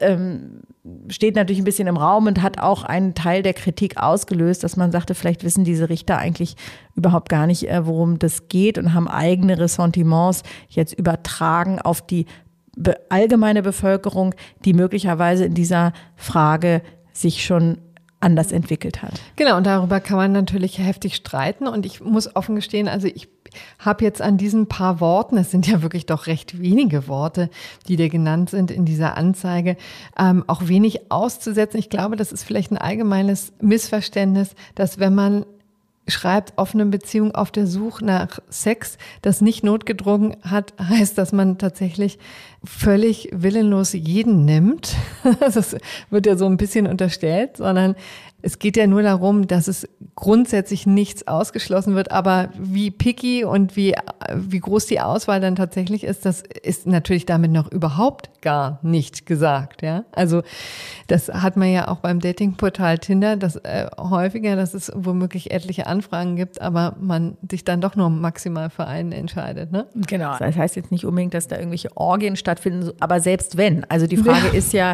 steht natürlich ein bisschen im Raum und hat auch einen Teil der Kritik ausgelöst, dass man sagte, vielleicht wissen diese Richter eigentlich überhaupt gar nicht, worum das geht und haben eigene Ressentiments jetzt übertragen auf die allgemeine Bevölkerung, die möglicherweise in dieser Frage sich schon anders entwickelt hat. Genau, und darüber kann man natürlich heftig streiten. Und ich muss offen gestehen, also ich habe jetzt an diesen paar Worten, es sind ja wirklich doch recht wenige Worte, die da genannt sind in dieser Anzeige, auch wenig auszusetzen. Ich glaube, das ist vielleicht ein allgemeines Missverständnis, dass wenn man schreibt, offene Beziehung auf der Suche nach Sex, das nicht notgedrungen hat, heißt, dass man tatsächlich völlig willenlos jeden nimmt. Das wird ja so ein bisschen unterstellt, sondern es geht ja nur darum, dass es grundsätzlich nichts ausgeschlossen wird, aber wie picky und wie groß die Auswahl dann tatsächlich ist, das ist natürlich damit noch überhaupt gar nicht gesagt, ja. Also das hat man ja auch beim Datingportal Tinder, das häufiger, dass es womöglich etliche Anfragen gibt, aber man sich dann doch nur maximal für einen entscheidet, ne? Genau. Das heißt jetzt nicht unbedingt, dass da irgendwelche Orgien stattfinden, aber selbst wenn. Also die Frage ist ja,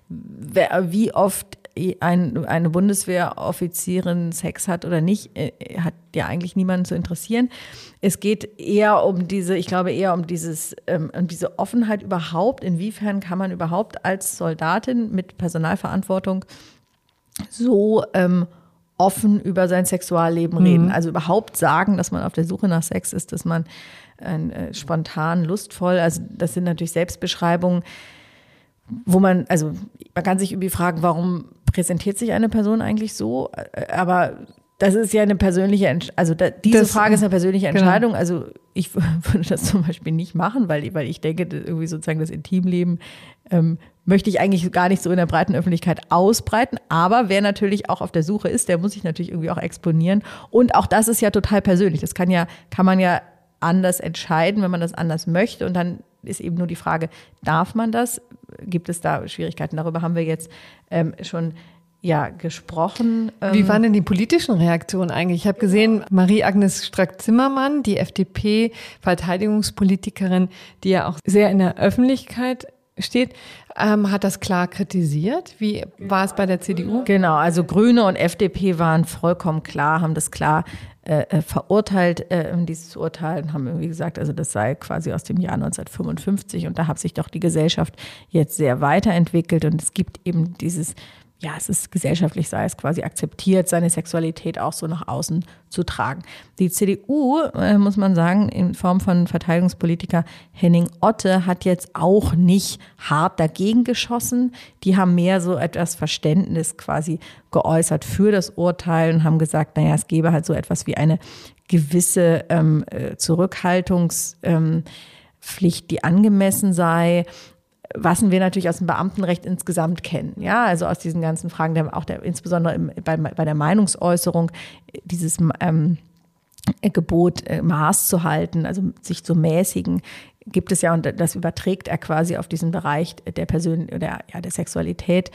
wie oft eine Bundeswehroffizierin Sex hat oder nicht, hat ja eigentlich niemanden zu interessieren. Es geht eher um diese Offenheit überhaupt. Inwiefern kann man überhaupt als Soldatin mit Personalverantwortung so offen über sein Sexualleben reden? Also überhaupt sagen, dass man auf der Suche nach Sex ist, dass man spontan, lustvoll, also das sind natürlich Selbstbeschreibungen, wo man kann sich irgendwie fragen, warum präsentiert sich eine Person eigentlich so? Aber das ist ja eine persönliche, Frage ist eine persönliche Entscheidung. Genau. Also ich würde das zum Beispiel nicht machen, weil ich denke, irgendwie sozusagen das Intimleben möchte ich eigentlich gar nicht so in der breiten Öffentlichkeit ausbreiten. Aber wer natürlich auch auf der Suche ist, der muss sich natürlich irgendwie auch exponieren. Und auch das ist ja total persönlich. Das kann man ja anders entscheiden, wenn man das anders möchte. Und dann ist eben nur die Frage, darf man das? Gibt es da Schwierigkeiten? Darüber haben wir jetzt schon gesprochen. Wie waren denn die politischen Reaktionen eigentlich? Ich habe gesehen, Marie-Agnes Strack-Zimmermann, die FDP-Verteidigungspolitikerin, die ja auch sehr in der Öffentlichkeit steht, hat das klar kritisiert. Wie war es bei der CDU? Genau, also Grüne und FDP waren vollkommen klar, haben das klar verurteilt, dieses Urteil, und haben irgendwie gesagt, also das sei quasi aus dem Jahr 1955 und da hat sich doch die Gesellschaft jetzt sehr weiterentwickelt und es gibt eben dieses, es ist gesellschaftlich, sei es quasi akzeptiert, seine Sexualität auch so nach außen zu tragen. Die CDU, muss man sagen, in Form von Verteidigungspolitiker Henning Otte hat jetzt auch nicht hart dagegen geschossen. Die haben mehr so etwas Verständnis quasi geäußert für das Urteil und haben gesagt, es gäbe halt so etwas wie eine gewisse Zurückhaltungspflicht, die angemessen sei. Was wir natürlich aus dem Beamtenrecht insgesamt kennen, also aus diesen ganzen Fragen, insbesondere bei der Meinungsäußerung, dieses Gebot, Maß zu halten, also sich zu mäßigen, gibt es ja, und das überträgt er quasi auf diesen Bereich der der Sexualität.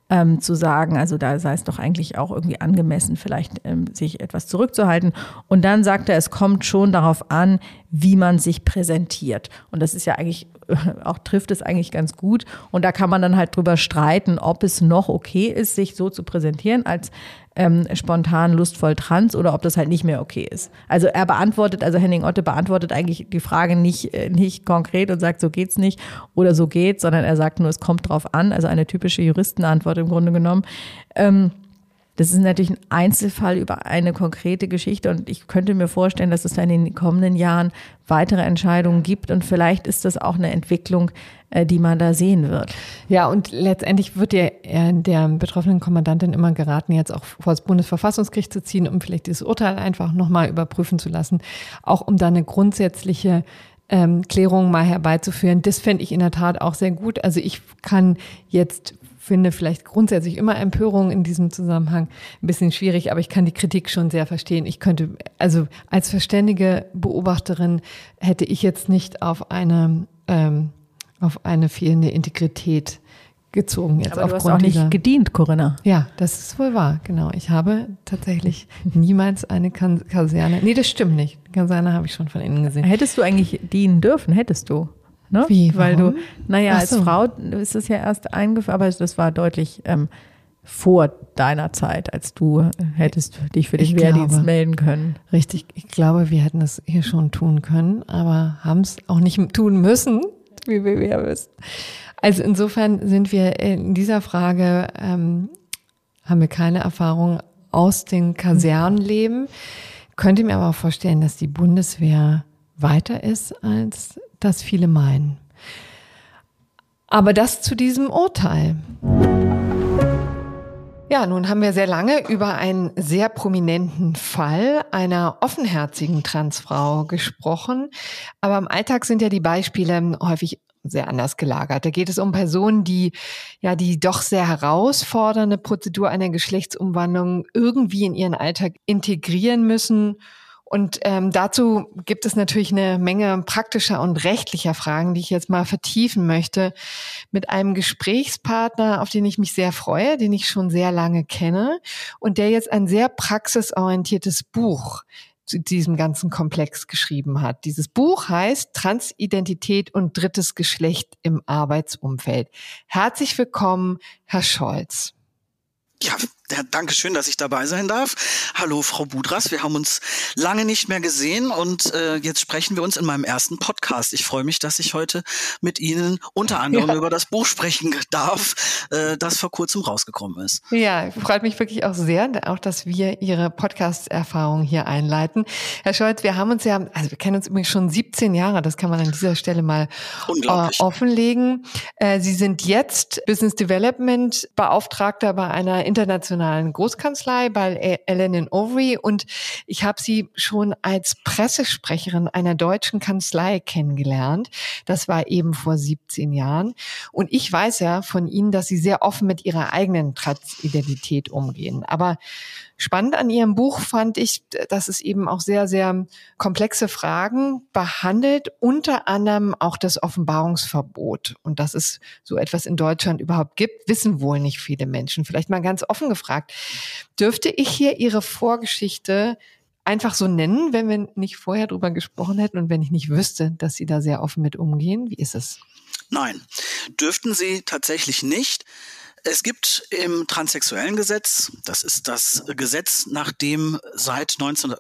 zu sagen, also da sei es doch eigentlich auch irgendwie angemessen, vielleicht sich etwas zurückzuhalten. Und dann sagt er, es kommt schon darauf an, wie man sich präsentiert. Und das ist ja eigentlich, auch trifft es eigentlich ganz gut. Und da kann man dann halt drüber streiten, ob es noch okay ist, sich so zu präsentieren als spontan, lustvoll, trans oder ob das halt nicht mehr okay ist. Also Henning Otte beantwortet eigentlich die Frage nicht konkret und sagt, so geht's nicht oder so geht's, sondern er sagt nur, es kommt drauf an, also eine typische Juristenantwort im Grunde genommen. Das ist natürlich ein Einzelfall über eine konkrete Geschichte und ich könnte mir vorstellen, dass es da in den kommenden Jahren weitere Entscheidungen gibt und vielleicht ist das auch eine Entwicklung, die man da sehen wird. Ja, und letztendlich wird der betroffenen Kommandantin immer geraten, jetzt auch vor das Bundesverfassungsgericht zu ziehen, um vielleicht dieses Urteil einfach nochmal überprüfen zu lassen, auch um da eine grundsätzliche Klärung mal herbeizuführen. Das fände ich in der Tat auch sehr gut. Also ich finde vielleicht grundsätzlich immer Empörung in diesem Zusammenhang ein bisschen schwierig, aber ich kann die Kritik schon sehr verstehen. Also als verständige Beobachterin hätte ich jetzt nicht auf eine fehlende Integrität gezogen. Jetzt aber du hast auch nicht gedient, Corinna. Ja, das ist wohl wahr, genau. Ich habe tatsächlich niemals eine Kaserne, nee, das stimmt nicht. Kaserne habe ich schon von innen gesehen. Hättest du eigentlich dienen dürfen, hättest du. Ne? Wie? Weil warum? Als Frau ist es ja erst eingeführt, aber das war deutlich vor deiner Zeit, als du hättest dich für den Wehrdienst melden können. Richtig, ich glaube, wir hätten es hier schon tun können, aber haben es auch nicht tun müssen, wie wir ja wissen. Also insofern sind wir in dieser Frage, haben wir keine Erfahrung aus dem Kasernenleben. Könnte mir aber auch vorstellen, dass die Bundeswehr weiter ist, als das viele meinen. Aber das zu diesem Urteil. Ja, nun haben wir sehr lange über einen sehr prominenten Fall einer offenherzigen Transfrau gesprochen. Aber im Alltag sind ja die Beispiele häufig sehr anders gelagert. Da geht es um Personen, die doch sehr herausfordernde Prozedur einer Geschlechtsumwandlung irgendwie in ihren Alltag integrieren müssen. Und dazu gibt es natürlich eine Menge praktischer und rechtlicher Fragen, die ich jetzt mal vertiefen möchte, mit einem Gesprächspartner, auf den ich mich sehr freue, den ich schon sehr lange kenne und der jetzt ein sehr praxisorientiertes Buch zu diesem ganzen Komplex geschrieben hat. Dieses Buch heißt Transidentität und drittes Geschlecht im Arbeitsumfeld. Herzlich willkommen, Herr Scholz. Ja, danke schön, dass ich dabei sein darf. Hallo, Frau Budras. Wir haben uns lange nicht mehr gesehen und jetzt sprechen wir uns in meinem ersten Podcast. Ich freue mich, dass ich heute mit Ihnen unter anderem über das Buch sprechen darf, das vor kurzem rausgekommen ist. Ja, freut mich wirklich auch sehr, auch dass wir Ihre Podcast-Erfahrung hier einleiten. Herr Scholz, wir kennen uns übrigens schon 17 Jahre, das kann man an dieser Stelle mal offenlegen. Sie sind jetzt Business Development Beauftragter bei einer internationalen Großkanzlei bei Allen & Overy und ich habe Sie schon als Pressesprecherin einer deutschen Kanzlei kennengelernt. Das war eben vor 17 Jahren. Und ich weiß ja von Ihnen, dass Sie sehr offen mit Ihrer eigenen Transidentität umgehen. Aber spannend an Ihrem Buch fand ich, dass es eben auch sehr, sehr komplexe Fragen behandelt, unter anderem auch das Offenbarungsverbot. Und dass es so etwas in Deutschland überhaupt gibt, wissen wohl nicht viele Menschen. Vielleicht mal ganz offen gefragt, dürfte ich hier Ihre Vorgeschichte einfach so nennen, wenn wir nicht vorher drüber gesprochen hätten und wenn ich nicht wüsste, dass Sie da sehr offen mit umgehen? Wie ist es? Nein, dürften Sie tatsächlich nicht. Es gibt im transsexuellen Gesetz, das ist das Gesetz, nach dem seit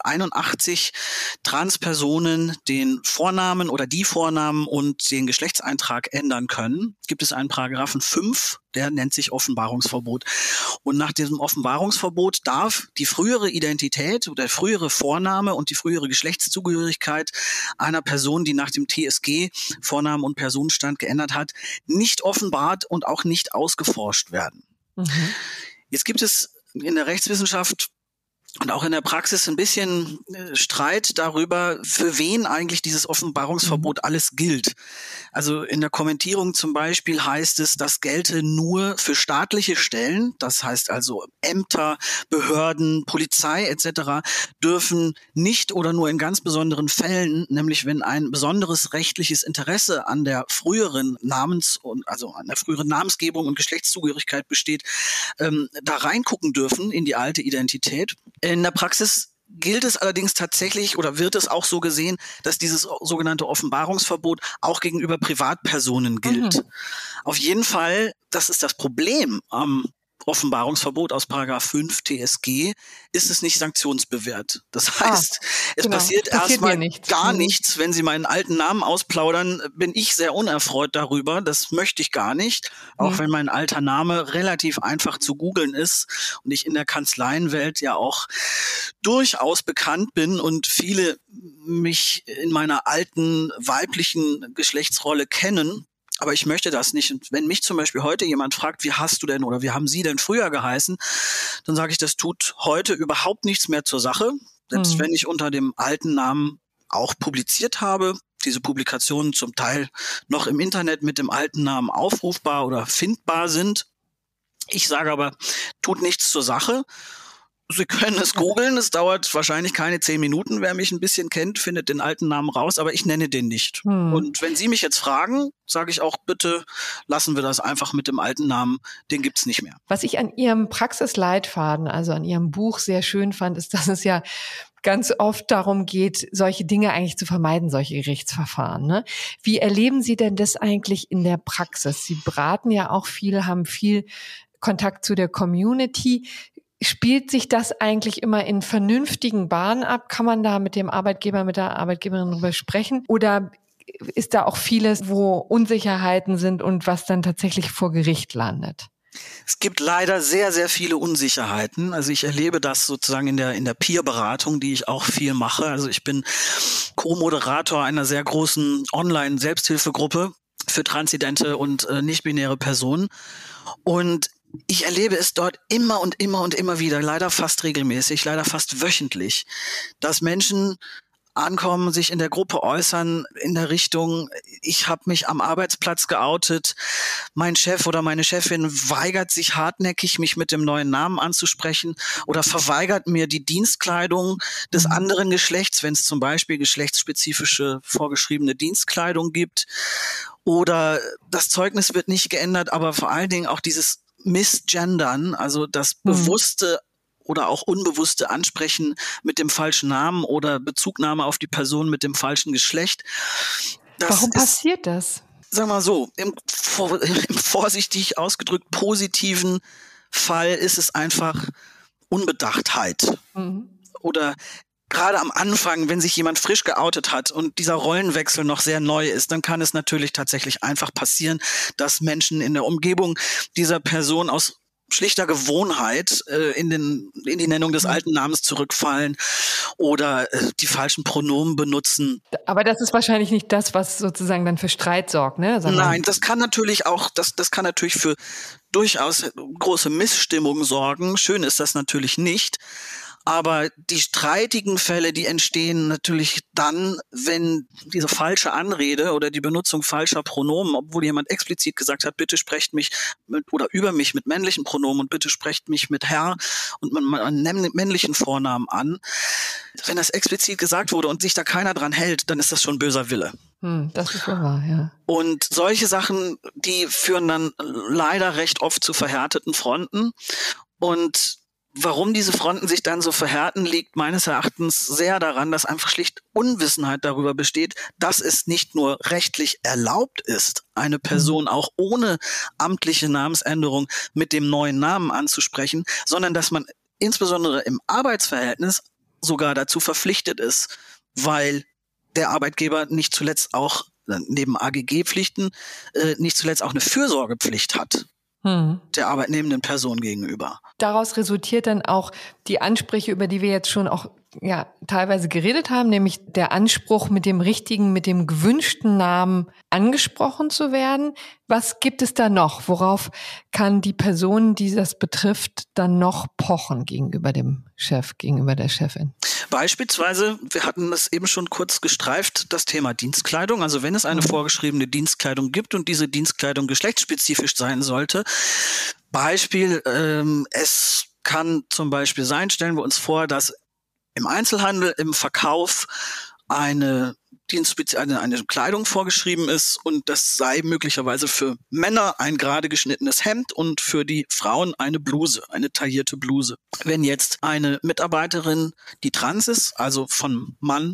1981 Transpersonen den Vornamen oder die Vornamen und den Geschlechtseintrag ändern können, gibt es einen Paragraphen 5, der nennt sich Offenbarungsverbot. Und nach diesem Offenbarungsverbot darf die frühere Identität oder der frühere Vorname und die frühere Geschlechtszugehörigkeit einer Person, die nach dem TSG Vornamen und Personenstand geändert hat, nicht offenbart und auch nicht ausgeforscht werden. Mhm. Jetzt gibt es in der Rechtswissenschaft und auch in der Praxis ein bisschen Streit darüber, für wen eigentlich dieses Offenbarungsverbot alles gilt. Also in der Kommentierung zum Beispiel heißt es, das gelte nur für staatliche Stellen, das heißt also Ämter, Behörden, Polizei etc. dürfen nicht oder nur in ganz besonderen Fällen, nämlich wenn ein besonderes rechtliches Interesse an der früheren also an der früheren Namensgebung und Geschlechtszugehörigkeit besteht, da reingucken dürfen in die alte Identität. In der Praxis gilt es allerdings tatsächlich oder wird es auch so gesehen, dass dieses sogenannte Offenbarungsverbot auch gegenüber Privatpersonen gilt. Auf jeden Fall, das ist das Problem am Offenbarungsverbot aus Paragraph 5 TSG, ist es nicht sanktionsbewehrt. Das heißt, es passiert erstmal gar nichts. Wenn Sie meinen alten Namen ausplaudern, bin ich sehr unerfreut darüber. Das möchte ich gar nicht. Auch wenn mein alter Name relativ einfach zu googeln ist und ich in der Kanzleienwelt ja auch durchaus bekannt bin und viele mich in meiner alten weiblichen Geschlechtsrolle kennen. Aber ich möchte das nicht. Und wenn mich zum Beispiel heute jemand fragt, wie hast du denn oder wie haben Sie denn früher geheißen, dann sage ich, das tut heute überhaupt nichts mehr zur Sache. Selbst wenn ich unter dem alten Namen auch publiziert habe, diese Publikationen zum Teil noch im Internet mit dem alten Namen aufrufbar oder findbar sind. Ich sage aber, tut nichts zur Sache. Sie können es googeln, es dauert wahrscheinlich keine 10 Minuten. Wer mich ein bisschen kennt, findet den alten Namen raus, aber ich nenne den nicht. Und wenn Sie mich jetzt fragen, sage ich auch, bitte lassen wir das einfach mit dem alten Namen, den gibt's nicht mehr. Was ich an Ihrem Praxisleitfaden, also an Ihrem Buch sehr schön fand, ist, dass es ja ganz oft darum geht, solche Dinge eigentlich zu vermeiden, solche Gerichtsverfahren. Ne? Wie erleben Sie denn das eigentlich in der Praxis? Sie beraten ja auch viel, haben viel Kontakt zu der Community. Spielt sich das eigentlich immer in vernünftigen Bahnen ab? Kann man da mit dem Arbeitgeber, mit der Arbeitgeberin drüber sprechen? Oder ist da auch vieles, wo Unsicherheiten sind und was dann tatsächlich vor Gericht landet? Es gibt leider sehr, sehr viele Unsicherheiten. Also ich erlebe das sozusagen in der Peer-Beratung, die ich auch viel mache. Also ich bin Co-Moderator einer sehr großen Online-Selbsthilfegruppe für transidente und nicht-binäre Personen. Und ich erlebe es dort immer und immer und immer wieder, leider fast regelmäßig, leider fast wöchentlich, dass Menschen ankommen, sich in der Gruppe äußern in der Richtung, ich habe mich am Arbeitsplatz geoutet, mein Chef oder meine Chefin weigert sich hartnäckig, mich mit dem neuen Namen anzusprechen oder verweigert mir die Dienstkleidung des anderen Geschlechts, wenn es zum Beispiel geschlechtsspezifische vorgeschriebene Dienstkleidung gibt, oder das Zeugnis wird nicht geändert, aber vor allen Dingen auch dieses Missgendern, also das bewusste oder auch unbewusste Ansprechen mit dem falschen Namen oder Bezugnahme auf die Person mit dem falschen Geschlecht. Warum passiert das? Sagen wir mal so, im vorsichtig ausgedrückt positiven Fall ist es einfach Unbedachtheit. Oder gerade am Anfang, wenn sich jemand frisch geoutet hat und dieser Rollenwechsel noch sehr neu ist, dann kann es natürlich tatsächlich einfach passieren, dass Menschen in der Umgebung dieser Person aus schlichter Gewohnheit in die Nennung des alten Namens zurückfallen oder die falschen Pronomen benutzen. Aber das ist wahrscheinlich nicht das, was sozusagen dann für Streit sorgt, ne? Nein, das kann natürlich auch, das kann natürlich für durchaus große Missstimmung sorgen. Schön ist das natürlich nicht. Aber die streitigen Fälle, die entstehen natürlich dann, wenn diese falsche Anrede oder die Benutzung falscher Pronomen, obwohl jemand explizit gesagt hat, bitte sprecht mich über mich mit männlichen Pronomen und bitte sprecht mich mit Herr und mit einem männlichen Vornamen an. Wenn das explizit gesagt wurde und sich da keiner dran hält, dann ist das schon böser Wille. Das ist wahr, ja. Und solche Sachen, die führen dann leider recht oft zu verhärteten Fronten. Und warum diese Fronten sich dann so verhärten, liegt meines Erachtens sehr daran, dass einfach schlicht Unwissenheit darüber besteht, dass es nicht nur rechtlich erlaubt ist, eine Person auch ohne amtliche Namensänderung mit dem neuen Namen anzusprechen, sondern dass man insbesondere im Arbeitsverhältnis sogar dazu verpflichtet ist, weil der Arbeitgeber nicht zuletzt auch neben AGG-Pflichten nicht zuletzt auch eine Fürsorgepflicht hat. Der arbeitnehmenden Person gegenüber. Daraus resultiert dann auch die Ansprüche, über die wir jetzt schon auch teilweise geredet haben, nämlich der Anspruch, mit dem richtigen, mit dem gewünschten Namen angesprochen zu werden. Was gibt es da noch? Worauf kann die Person, die das betrifft, dann noch pochen gegenüber dem Chef, gegenüber der Chefin? Beispielsweise, wir hatten das eben schon kurz gestreift, das Thema Dienstkleidung. Also wenn es eine vorgeschriebene Dienstkleidung gibt und diese Dienstkleidung geschlechtsspezifisch sein sollte. Beispiel, es kann zum Beispiel sein, stellen wir uns vor, dass im Einzelhandel, im Verkauf eine Kleidung vorgeschrieben ist und das sei möglicherweise für Männer ein gerade geschnittenes Hemd und für die Frauen eine Bluse, eine taillierte Bluse. Wenn jetzt eine Mitarbeiterin, die trans ist, also von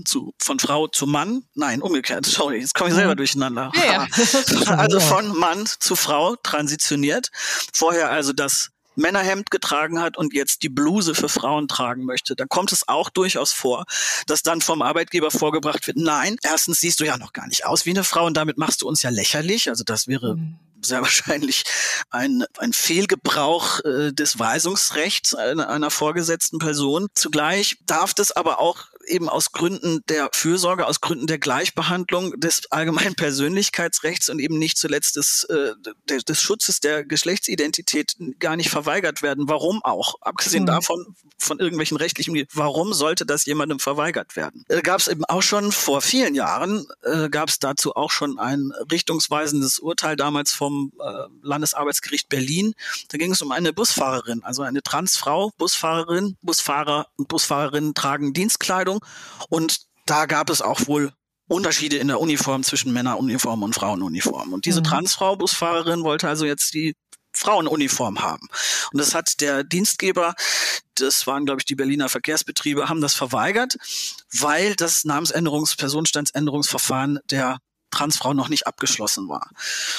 Frau zu Mann, nein, umgekehrt, sorry, jetzt komme ich selber durcheinander. Ja. Also von Mann zu Frau transitioniert, vorher also das Männerhemd getragen hat und jetzt die Bluse für Frauen tragen möchte, dann kommt es auch durchaus vor, dass dann vom Arbeitgeber vorgebracht wird, nein, erstens siehst du ja noch gar nicht aus wie eine Frau und damit machst du uns ja lächerlich, also das wäre sehr wahrscheinlich ein Fehlgebrauch des Weisungsrechts einer vorgesetzten Person. Zugleich darf das aber auch eben aus Gründen der Fürsorge, aus Gründen der Gleichbehandlung des allgemeinen Persönlichkeitsrechts und eben nicht zuletzt des Schutzes der Geschlechtsidentität gar nicht verweigert werden. Warum auch? Abgesehen davon, von irgendwelchen rechtlichen, warum sollte das jemandem verweigert werden? Gab es eben auch schon vor vielen Jahren, gab es dazu auch schon ein richtungsweisendes Urteil damals vom Landesarbeitsgericht Berlin. Da ging es um eine Busfahrerin, also eine Transfrau, Busfahrerin, Busfahrer und Busfahrerinnen tragen Dienstkleidung und da gab es auch wohl Unterschiede in der Uniform zwischen Männeruniform und Frauenuniform. Und diese Transfrau, Busfahrerin, wollte also jetzt die Frauenuniform haben. Und das hat der Dienstgeber, das waren, glaube ich, die Berliner Verkehrsbetriebe, haben das verweigert, weil das Personenstandsänderungsverfahren der Transfrau noch nicht abgeschlossen war.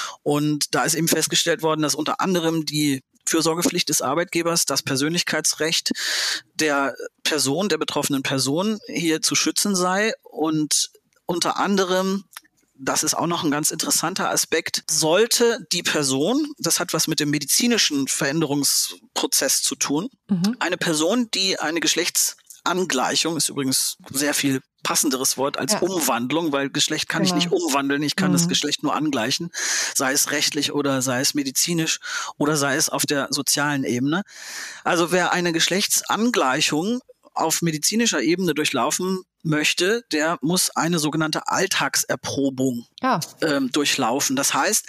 Und da ist eben festgestellt worden, dass unter anderem die Fürsorgepflicht des Arbeitgebers, das Persönlichkeitsrecht der Person, der betroffenen Person hier zu schützen sei und unter anderem, das ist auch noch ein ganz interessanter Aspekt, sollte die Person, das hat was mit dem medizinischen Veränderungsprozess zu tun, eine Person, die eine Geschlechtsangleichung, ist übrigens sehr viel passenderes Wort als Umwandlung, weil Geschlecht kann ich nicht umwandeln, ich kann das Geschlecht nur angleichen, sei es rechtlich oder sei es medizinisch oder sei es auf der sozialen Ebene. Also wer eine Geschlechtsangleichung auf medizinischer Ebene durchlaufen möchte, der muss eine sogenannte Alltagserprobung durchlaufen. Das heißt,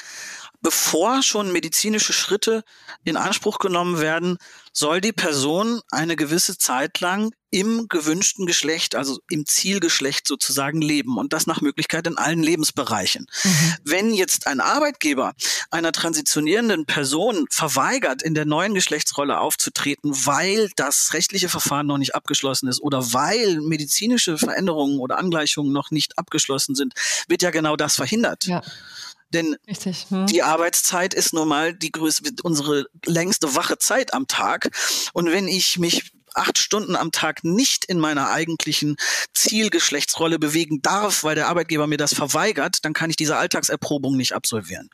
bevor schon medizinische Schritte in Anspruch genommen werden, soll die Person eine gewisse Zeit lang im gewünschten Geschlecht, also im Zielgeschlecht sozusagen leben und das nach Möglichkeit in allen Lebensbereichen. Wenn jetzt ein Arbeitgeber einer transitionierenden Person verweigert, in der neuen Geschlechtsrolle aufzutreten, weil das rechtliche Verfahren noch nicht abgeschlossen ist oder weil medizinische Veränderungen oder Angleichungen noch nicht abgeschlossen sind, wird ja genau das verhindert. Ja. Denn die Arbeitszeit ist nun mal unsere längste wache Zeit am Tag. Und wenn ich mich 8 Stunden am Tag nicht in meiner eigentlichen Zielgeschlechtsrolle bewegen darf, weil der Arbeitgeber mir das verweigert, dann kann ich diese Alltagserprobung nicht absolvieren.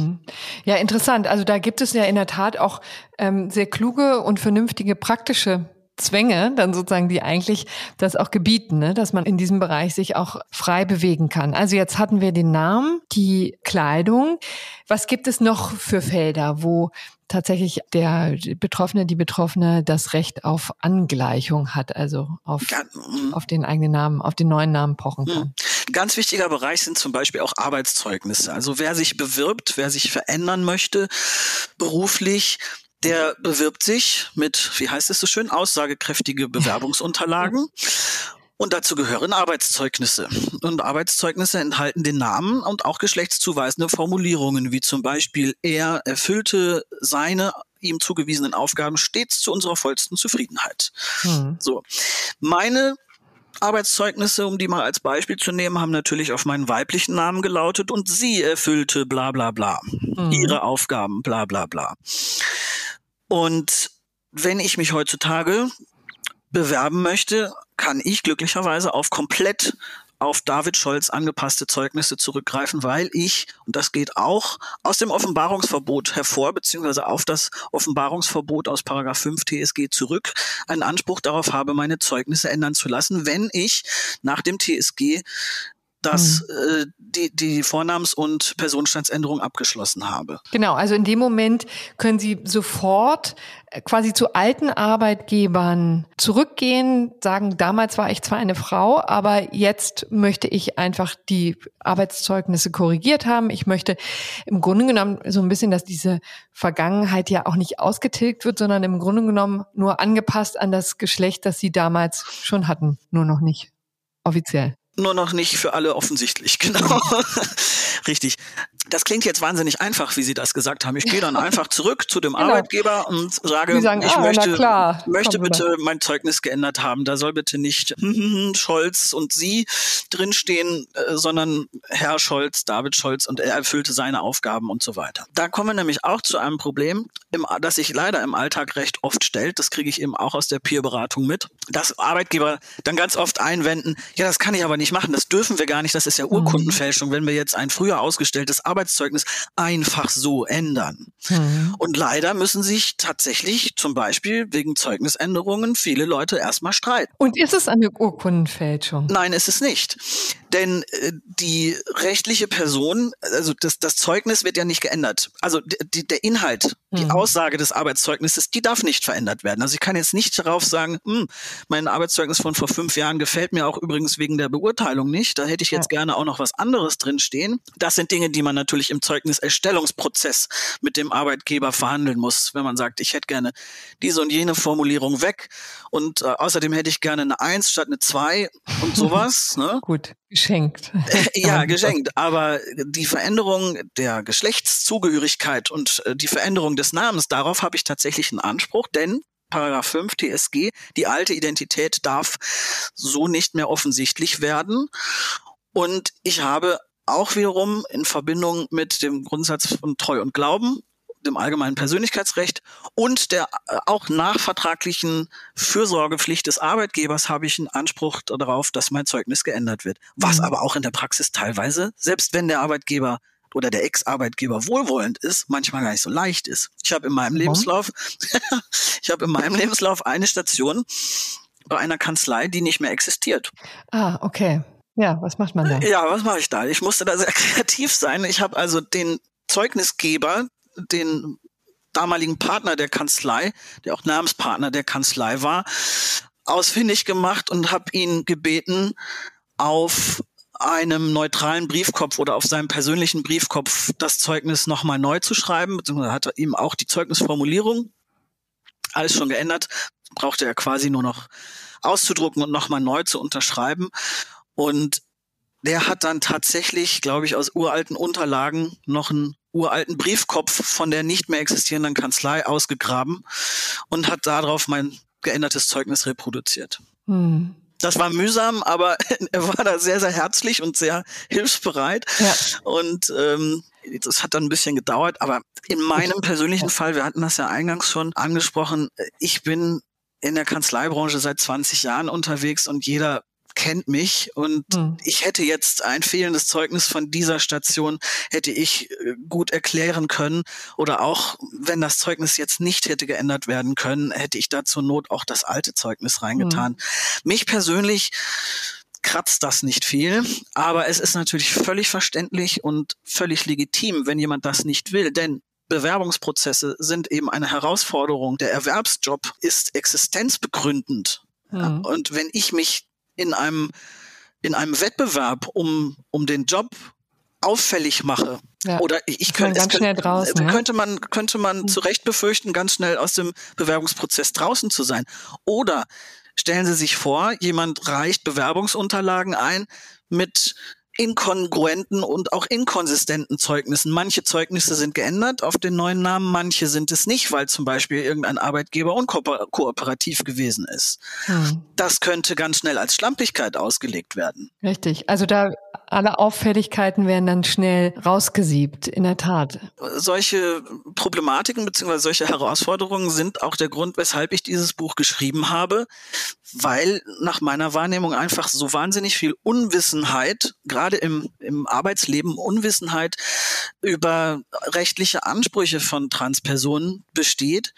Ja, interessant. Also da gibt es ja in der Tat auch sehr kluge und vernünftige praktische Zwänge, dann sozusagen, die eigentlich das auch gebieten, ne? Dass man in diesem Bereich sich auch frei bewegen kann. Also jetzt hatten wir den Namen, die Kleidung. Was gibt es noch für Felder, wo tatsächlich der Betroffene, die Betroffene das Recht auf Angleichung hat, also auf den eigenen Namen, auf den neuen Namen pochen kann? Ein ganz wichtiger Bereich sind zum Beispiel auch Arbeitszeugnisse. Also wer sich bewirbt, wer sich verändern möchte, beruflich, der bewirbt sich mit, wie heißt es so schön, aussagekräftige Bewerbungsunterlagen. Und dazu gehören Arbeitszeugnisse. Und Arbeitszeugnisse enthalten den Namen und auch geschlechtszuweisende Formulierungen, wie zum Beispiel, er erfüllte seine ihm zugewiesenen Aufgaben stets zu unserer vollsten Zufriedenheit. So, meine Arbeitszeugnisse, um die mal als Beispiel zu nehmen, haben natürlich auf meinen weiblichen Namen gelautet und sie erfüllte bla bla bla, ihre Aufgaben bla bla bla. Und wenn ich mich heutzutage bewerben möchte, kann ich glücklicherweise auf komplett auf David Scholz angepasste Zeugnisse zurückgreifen, weil ich, und das geht auch aus dem Offenbarungsverbot hervor, beziehungsweise auf das Offenbarungsverbot aus § 5 TSG zurück, einen Anspruch darauf habe, meine Zeugnisse ändern zu lassen, wenn ich nach dem TSG die Vornamens- und Personenstandsänderung abgeschlossen habe. Genau, also in dem Moment können Sie sofort quasi zu alten Arbeitgebern zurückgehen, sagen, damals war ich zwar eine Frau, aber jetzt möchte ich einfach die Arbeitszeugnisse korrigiert haben. Ich möchte im Grunde genommen so ein bisschen, dass diese Vergangenheit ja auch nicht ausgetilgt wird, sondern im Grunde genommen nur angepasst an das Geschlecht, das Sie damals schon hatten, nur noch nicht offiziell. Nur noch nicht für alle offensichtlich, genau. Richtig. Das klingt jetzt wahnsinnig einfach, wie Sie das gesagt haben. Ich gehe dann einfach zurück zu dem Arbeitgeber und sage, sagen, ich möchte bitte wieder mein Zeugnis geändert haben. Da soll bitte nicht Scholz und Sie drinstehen, sondern Herr Scholz, David Scholz, und er erfüllte seine Aufgaben und so weiter. Da kommen wir nämlich auch zu einem Problem, das sich leider im Alltag recht oft stellt. Das kriege ich eben auch aus der Peerberatung mit, dass Arbeitgeber dann ganz oft einwenden, ja, das kann ich aber nicht machen, das dürfen wir gar nicht, das ist ja Urkundenfälschung, wenn wir jetzt ein früher ausgestelltes Arbeitszeugnis einfach so ändern. Und leider müssen sich tatsächlich zum Beispiel wegen Zeugnisänderungen viele Leute erstmal streiten. Und ist es eine Urkundenfälschung? Nein, ist es nicht. Denn die rechtliche Person, also das Zeugnis wird ja nicht geändert. Also der Inhalt, die Aussage des Arbeitszeugnisses, die darf nicht verändert werden. Also ich kann jetzt nicht darauf sagen, mein Arbeitszeugnis von vor 5 Jahren gefällt mir auch übrigens wegen der Beurteilung nicht. Da hätte ich jetzt gerne auch noch was anderes drinstehen. Das sind Dinge, die man natürlich im Zeugniserstellungsprozess mit dem Arbeitgeber verhandeln muss. Wenn man sagt, ich hätte gerne diese und jene Formulierung weg und außerdem hätte ich gerne eine 1 statt eine 2 und sowas. Ne? Gut, geschenkt. Ja, geschenkt. Aber die Veränderung der Geschlechtszugehörigkeit und die Veränderung des Namens, darauf habe ich tatsächlich einen Anspruch, denn § 5 TSG, die alte Identität darf so nicht mehr offensichtlich werden. Und ich habe auch wiederum in Verbindung mit dem Grundsatz von Treu und Glauben, dem allgemeinen Persönlichkeitsrecht und der auch nachvertraglichen Fürsorgepflicht des Arbeitgebers habe ich einen Anspruch darauf, dass mein Zeugnis geändert wird. Was aber auch in der Praxis teilweise, selbst wenn der Arbeitgeber oder der Ex-Arbeitgeber wohlwollend ist, manchmal gar nicht so leicht ist. Ich habe in meinem Lebenslauf eine Station bei einer Kanzlei, die nicht mehr existiert. Ah, okay. Ja, was macht man da? Ja, was mache ich da? Ich musste da sehr kreativ sein. Ich habe also den Zeugnisgeber, den damaligen Partner der Kanzlei, der auch Namenspartner der Kanzlei war, ausfindig gemacht und habe ihn gebeten, auf einem neutralen Briefkopf oder auf seinem persönlichen Briefkopf das Zeugnis nochmal neu zu schreiben, beziehungsweise hat er ihm auch die Zeugnisformulierung alles schon geändert, brauchte er quasi nur noch auszudrucken und nochmal neu zu unterschreiben. Und der hat dann tatsächlich, glaube ich, aus uralten Unterlagen noch einen uralten Briefkopf von der nicht mehr existierenden Kanzlei ausgegraben und hat darauf mein geändertes Zeugnis reproduziert. Das war mühsam, aber er war da sehr, sehr herzlich und sehr hilfsbereit. Ja. Und das hat dann ein bisschen gedauert. Aber in meinem persönlichen Fall, wir hatten das ja eingangs schon angesprochen, ich bin in der Kanzleibranche seit 20 Jahren unterwegs und jeder kennt mich und ich hätte jetzt ein fehlendes Zeugnis von dieser Station, hätte ich gut erklären können oder auch, wenn das Zeugnis jetzt nicht hätte geändert werden können, hätte ich da zur Not auch das alte Zeugnis reingetan. Mich persönlich kratzt das nicht viel, aber es ist natürlich völlig verständlich und völlig legitim, wenn jemand das nicht will, denn Bewerbungsprozesse sind eben eine Herausforderung. Der Erwerbsjob ist existenzbegründend. Und wenn ich mich in einem Wettbewerb um den Job auffällig mache, oder könnte man zu Recht befürchten, ganz schnell aus dem Bewerbungsprozess draußen zu sein. Oder stellen Sie sich vor, jemand reicht Bewerbungsunterlagen ein mit inkongruenten und auch inkonsistenten Zeugnissen. Manche Zeugnisse sind geändert auf den neuen Namen, manche sind es nicht, weil zum Beispiel irgendein Arbeitgeber unkooperativ gewesen ist. Das könnte ganz schnell als Schlampigkeit ausgelegt werden. Richtig. Also da alle Auffälligkeiten werden dann schnell rausgesiebt, in der Tat. Solche Problematiken bzw. solche Herausforderungen sind auch der Grund, weshalb ich dieses Buch geschrieben habe, weil nach meiner Wahrnehmung einfach so wahnsinnig viel Unwissenheit, gerade im Arbeitsleben, Unwissenheit über rechtliche Ansprüche von Transpersonen besteht.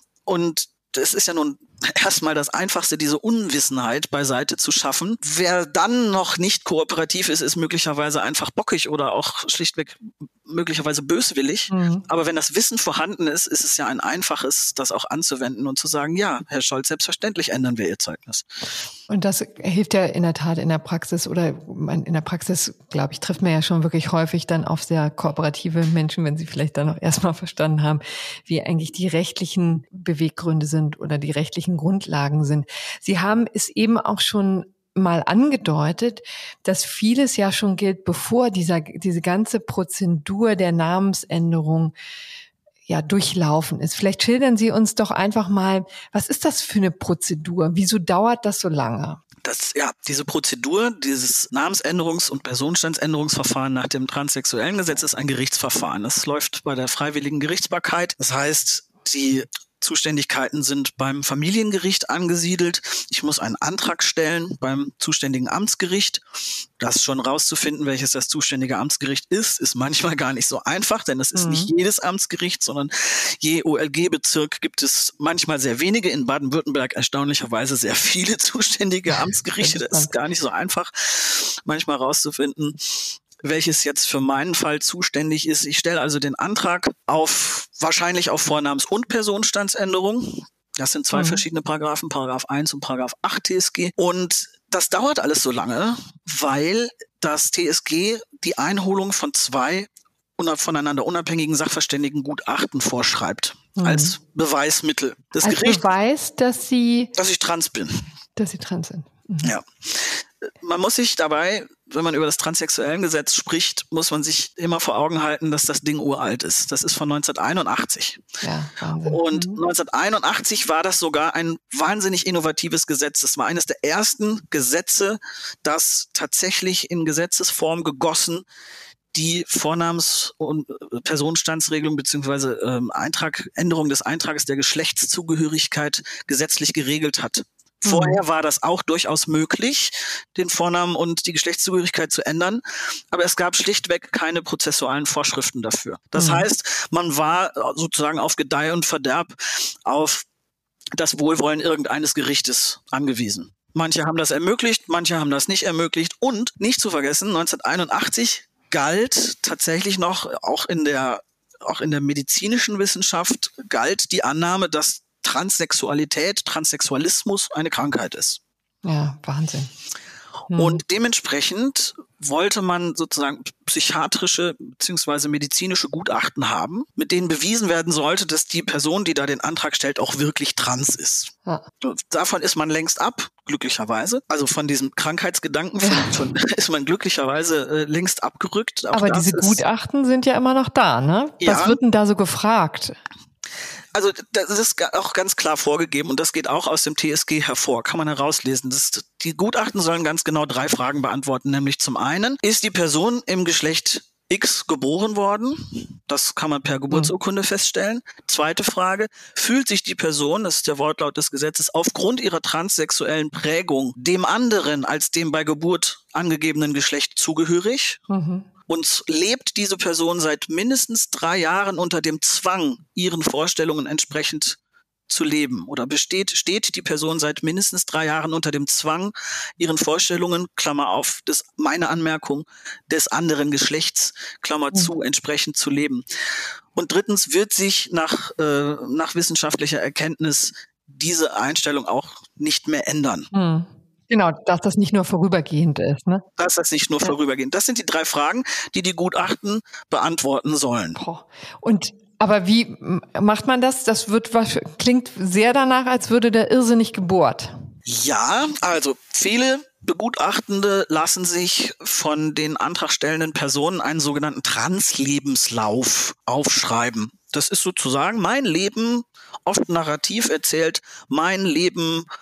Und es ist ja nun erstmal das Einfachste, diese Unwissenheit beiseite zu schaffen. Wer dann noch nicht kooperativ ist, ist möglicherweise einfach bockig oder auch schlichtweg möglicherweise böswillig. Mhm. Aber wenn das Wissen vorhanden ist, ist es ja ein einfaches, das auch anzuwenden und zu sagen, ja, Herr Scholz, selbstverständlich ändern wir Ihr Zeugnis. Und das hilft ja in der Tat in der Praxis in der Praxis, glaube ich, trifft man ja schon wirklich häufig dann auf sehr kooperative Menschen, wenn sie vielleicht dann auch erstmal verstanden haben, wie eigentlich die rechtlichen Beweggründe sind oder die rechtlichen Grundlagen sind. Sie haben es eben auch schon mal angedeutet, dass vieles ja schon gilt, bevor diese ganze Prozedur der Namensänderung ja durchlaufen ist. Vielleicht schildern Sie uns doch einfach mal, was ist das für eine Prozedur? Wieso dauert das so lange? Diese Prozedur, dieses Namensänderungs- und Personenstandsänderungsverfahren nach dem transsexuellen Gesetz ist ein Gerichtsverfahren. Das läuft bei der freiwilligen Gerichtsbarkeit. Das heißt, die Zuständigkeiten sind beim Familiengericht angesiedelt. Ich muss einen Antrag stellen beim zuständigen Amtsgericht. Das schon rauszufinden, welches das zuständige Amtsgericht ist manchmal gar nicht so einfach, denn es ist nicht jedes Amtsgericht, sondern je OLG-Bezirk gibt es manchmal sehr wenige. In Baden-Württemberg erstaunlicherweise sehr viele zuständige Amtsgerichte. Das ist gar nicht so einfach, manchmal rauszufinden, welches jetzt für meinen Fall zuständig ist. Ich stelle also den Antrag wahrscheinlich auf Vornamens- und Personenstandsänderung. Das sind zwei verschiedene Paragraphen, Paragraph 1 und Paragraph 8 TSG. Und das dauert alles so lange, weil das TSG die Einholung von 2 voneinander unabhängigen Sachverständigengutachten vorschreibt als Beweismittel. Das als Gericht, Beweis, dass ich trans bin. Dass Sie trans sind. Ja. Man muss sich dabei, wenn man über das Transsexuellengesetz spricht, muss man sich immer vor Augen halten, dass das Ding uralt ist. Das ist von 1981. Ja, Wahnsinn. Und 1981 war das sogar ein wahnsinnig innovatives Gesetz. Das war eines der ersten Gesetze, das tatsächlich in Gesetzesform gegossen die Vornamens- und Personenstandsregelung beziehungsweise Änderung des Eintrages der Geschlechtszugehörigkeit gesetzlich geregelt hat. Vorher war das auch durchaus möglich, den Vornamen und die Geschlechtszugehörigkeit zu ändern, aber es gab schlichtweg keine prozessualen Vorschriften dafür. Das heißt, man war sozusagen auf Gedeih und Verderb auf das Wohlwollen irgendeines Gerichtes angewiesen. Manche haben das ermöglicht, manche haben das nicht ermöglicht und nicht zu vergessen, 1981 galt tatsächlich noch, auch in der medizinischen Wissenschaft, galt die Annahme, dass Transsexualität, Transsexualismus eine Krankheit ist. Ja, Wahnsinn. Und dementsprechend wollte man sozusagen psychiatrische bzw. medizinische Gutachten haben, mit denen bewiesen werden sollte, dass die Person, die da den Antrag stellt, auch wirklich trans ist. Ja. Davon ist man längst ab, glücklicherweise. Also von diesem Krankheitsgedanken ist man glücklicherweise längst abgerückt. Aber diese Gutachten sind ja immer noch da, ne? Ja. Was wird denn da so gefragt? Also das ist auch ganz klar vorgegeben und das geht auch aus dem TSG hervor, kann man herauslesen. Die Gutachten sollen ganz genau 3 Fragen beantworten, nämlich zum einen, ist die Person im Geschlecht X geboren worden? Das kann man per Geburtsurkunde feststellen. Zweite Frage, fühlt sich die Person, das ist der Wortlaut des Gesetzes, aufgrund ihrer transsexuellen Prägung dem anderen als dem bei Geburt angegebenen Geschlecht zugehörig? Und lebt diese Person seit mindestens 3 Jahren unter dem Zwang, ihren Vorstellungen entsprechend zu leben? Oder steht die Person seit mindestens 3 Jahren unter dem Zwang, ihren Vorstellungen, Klammer auf, meine Anmerkung, des anderen Geschlechts, Klammer zu, entsprechend zu leben? Und drittens, wird sich nach wissenschaftlicher Erkenntnis diese Einstellung auch nicht mehr ändern? Genau, dass das nicht nur vorübergehend ist, ne? Dass das nicht nur vorübergehend. Das sind die 3 Fragen, die Gutachten beantworten sollen. Aber wie macht man das? Das klingt sehr danach, als würde der irrsinnig gebohrt. Ja, also viele Begutachtende lassen sich von den antragstellenden Personen einen sogenannten Translebenslauf aufschreiben. Das ist sozusagen mein Leben, oft narrativ erzählt, mein Leben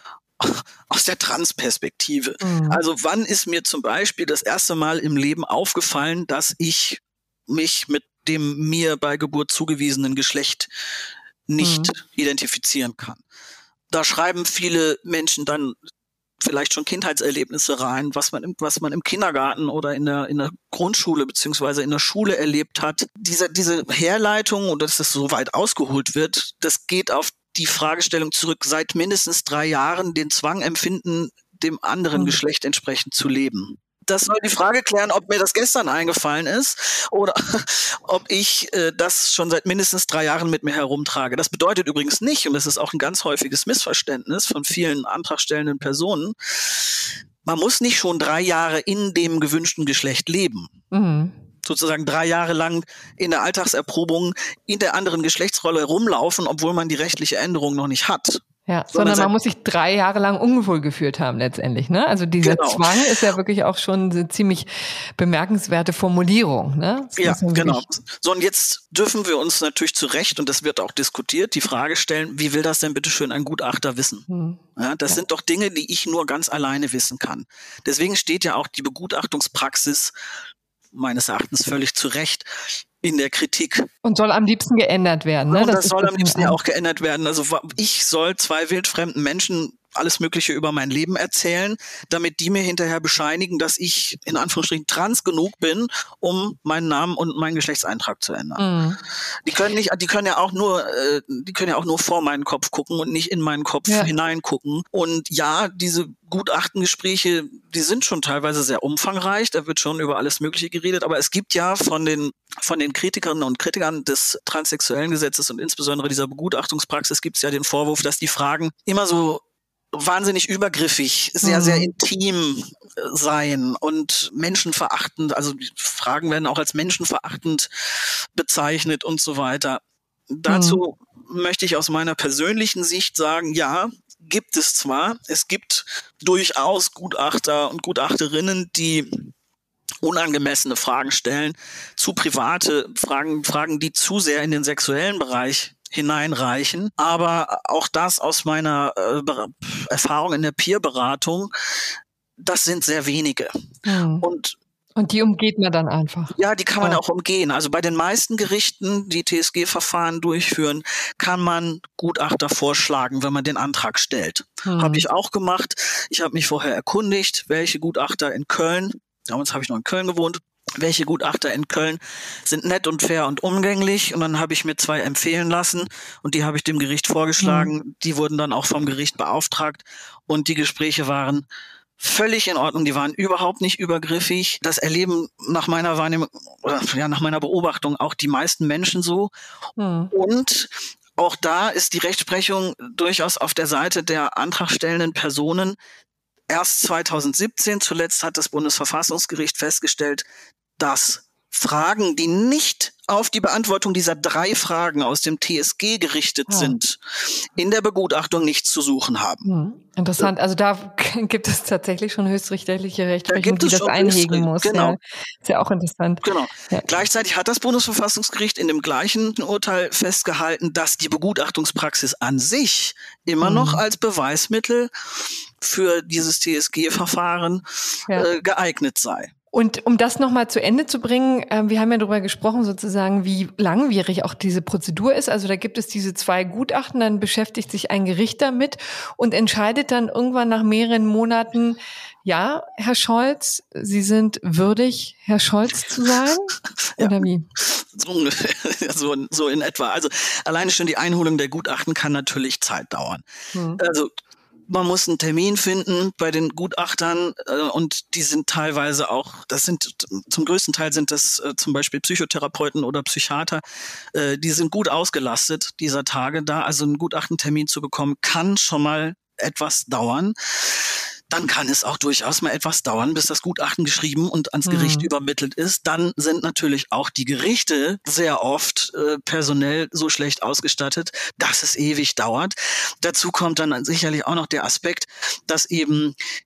aus der Transperspektive. Also wann ist mir zum Beispiel das erste Mal im Leben aufgefallen, dass ich mich mit dem mir bei Geburt zugewiesenen Geschlecht nicht identifizieren kann? Da schreiben viele Menschen dann vielleicht schon Kindheitserlebnisse rein, was man im Kindergarten oder in der Grundschule beziehungsweise in der Schule erlebt hat. Diese Herleitung, und dass das so weit ausgeholt wird, das geht auf die Fragestellung zurück, seit mindestens 3 Jahren den Zwang empfinden, dem anderen Geschlecht entsprechend zu leben. Das soll die Frage klären, ob mir das gestern eingefallen ist oder ob ich das schon seit mindestens 3 Jahren mit mir herumtrage. Das bedeutet übrigens nicht, und das ist auch ein ganz häufiges Missverständnis von vielen antragstellenden Personen, man muss nicht schon 3 Jahre in dem gewünschten Geschlecht leben. Sozusagen 3 Jahre lang in der Alltagserprobung in der anderen Geschlechtsrolle rumlaufen, obwohl man die rechtliche Änderung noch nicht hat. Ja, sondern man muss sich 3 Jahre lang unwohl gefühlt haben letztendlich, ne? Also dieser Zwang ist ja wirklich auch schon eine ziemlich bemerkenswerte Formulierung, ne? Ja, genau. So, und jetzt dürfen wir uns natürlich zu Recht, und das wird auch diskutiert, die Frage stellen, wie will das denn bitte schön ein Gutachter wissen? Ja, das sind doch Dinge, die ich nur ganz alleine wissen kann. Deswegen steht ja auch die Begutachtungspraxis meines Erachtens völlig zu Recht in der Kritik. Und soll am liebsten geändert werden. Ne? Und das soll am liebsten ja auch geändert werden. Also ich soll 2 wildfremden Menschen alles Mögliche über mein Leben erzählen, damit die mir hinterher bescheinigen, dass ich in Anführungsstrichen trans genug bin, um meinen Namen und meinen Geschlechtseintrag zu ändern. Die können ja auch nur vor meinen Kopf gucken und nicht in meinen Kopf hineingucken. Und ja, diese Gutachtengespräche, die sind schon teilweise sehr umfangreich, da wird schon über alles Mögliche geredet, aber es gibt ja von den Kritikerinnen und Kritikern des transsexuellen Gesetzes und insbesondere dieser Begutachtungspraxis gibt es ja den Vorwurf, dass die Fragen immer so wahnsinnig übergriffig, sehr, sehr intim sein und menschenverachtend, also die Fragen werden auch als menschenverachtend bezeichnet und so weiter. Dazu möchte ich aus meiner persönlichen Sicht sagen, ja, gibt es zwar, es gibt durchaus Gutachter und Gutachterinnen, die unangemessene Fragen stellen, zu private Fragen, die zu sehr in den sexuellen Bereich hineinreichen. Aber auch das aus meiner Erfahrung in der Peerberatung, das sind sehr wenige. Und die umgeht man dann einfach. Ja, die kann man auch umgehen. Also bei den meisten Gerichten, die TSG-Verfahren durchführen, kann man Gutachter vorschlagen, wenn man den Antrag stellt. Habe ich auch gemacht. Ich habe mich vorher erkundigt, welche Gutachter in Köln, damals habe ich noch in Köln gewohnt, welche Gutachter in Köln sind nett und fair und umgänglich. Und dann habe ich mir 2 empfehlen lassen und die habe ich dem Gericht vorgeschlagen. Die wurden dann auch vom Gericht beauftragt und die Gespräche waren völlig in Ordnung. Die waren überhaupt nicht übergriffig. Das erleben nach meiner Wahrnehmung, oder ja, nach meiner Beobachtung auch die meisten Menschen so. Und auch da ist die Rechtsprechung durchaus auf der Seite der antragstellenden Personen. Erst 2017, zuletzt hat das Bundesverfassungsgericht festgestellt, dass Fragen, die nicht auf die Beantwortung dieser 3 Fragen aus dem TSG gerichtet sind, in der Begutachtung nichts zu suchen haben. Interessant. Also da gibt es tatsächlich schon höchstrichterliche Rechtsprechung, die das einhegen muss. Genau. Ja, ist ja auch interessant. Genau. Ja. Gleichzeitig hat das Bundesverfassungsgericht in dem gleichen Urteil festgehalten, dass die Begutachtungspraxis an sich immer noch als Beweismittel für dieses TSG-Verfahren geeignet sei. Und um das nochmal zu Ende zu bringen, wir haben ja darüber gesprochen, sozusagen, wie langwierig auch diese Prozedur ist. Also da gibt es diese 2 Gutachten, dann beschäftigt sich ein Gericht damit und entscheidet dann irgendwann nach mehreren Monaten, ja, Herr Scholz, Sie sind würdig, Herr Scholz zu sein? Oder wie? So ungefähr, so in etwa. Also alleine schon die Einholung der Gutachten kann natürlich Zeit dauern. Also man muss einen Termin finden bei den Gutachtern und die sind teilweise auch, zum größten Teil sind das zum Beispiel Psychotherapeuten oder Psychiater, die sind gut ausgelastet dieser Tage da. Also einen Gutachtentermin zu bekommen, kann schon mal etwas dauern. Dann kann es auch durchaus mal etwas dauern, bis das Gutachten geschrieben und ans Gericht übermittelt ist. Dann sind natürlich auch die Gerichte sehr oft personell so schlecht ausgestattet, dass es ewig dauert. Dazu kommt dann sicherlich auch noch der Aspekt, dass eben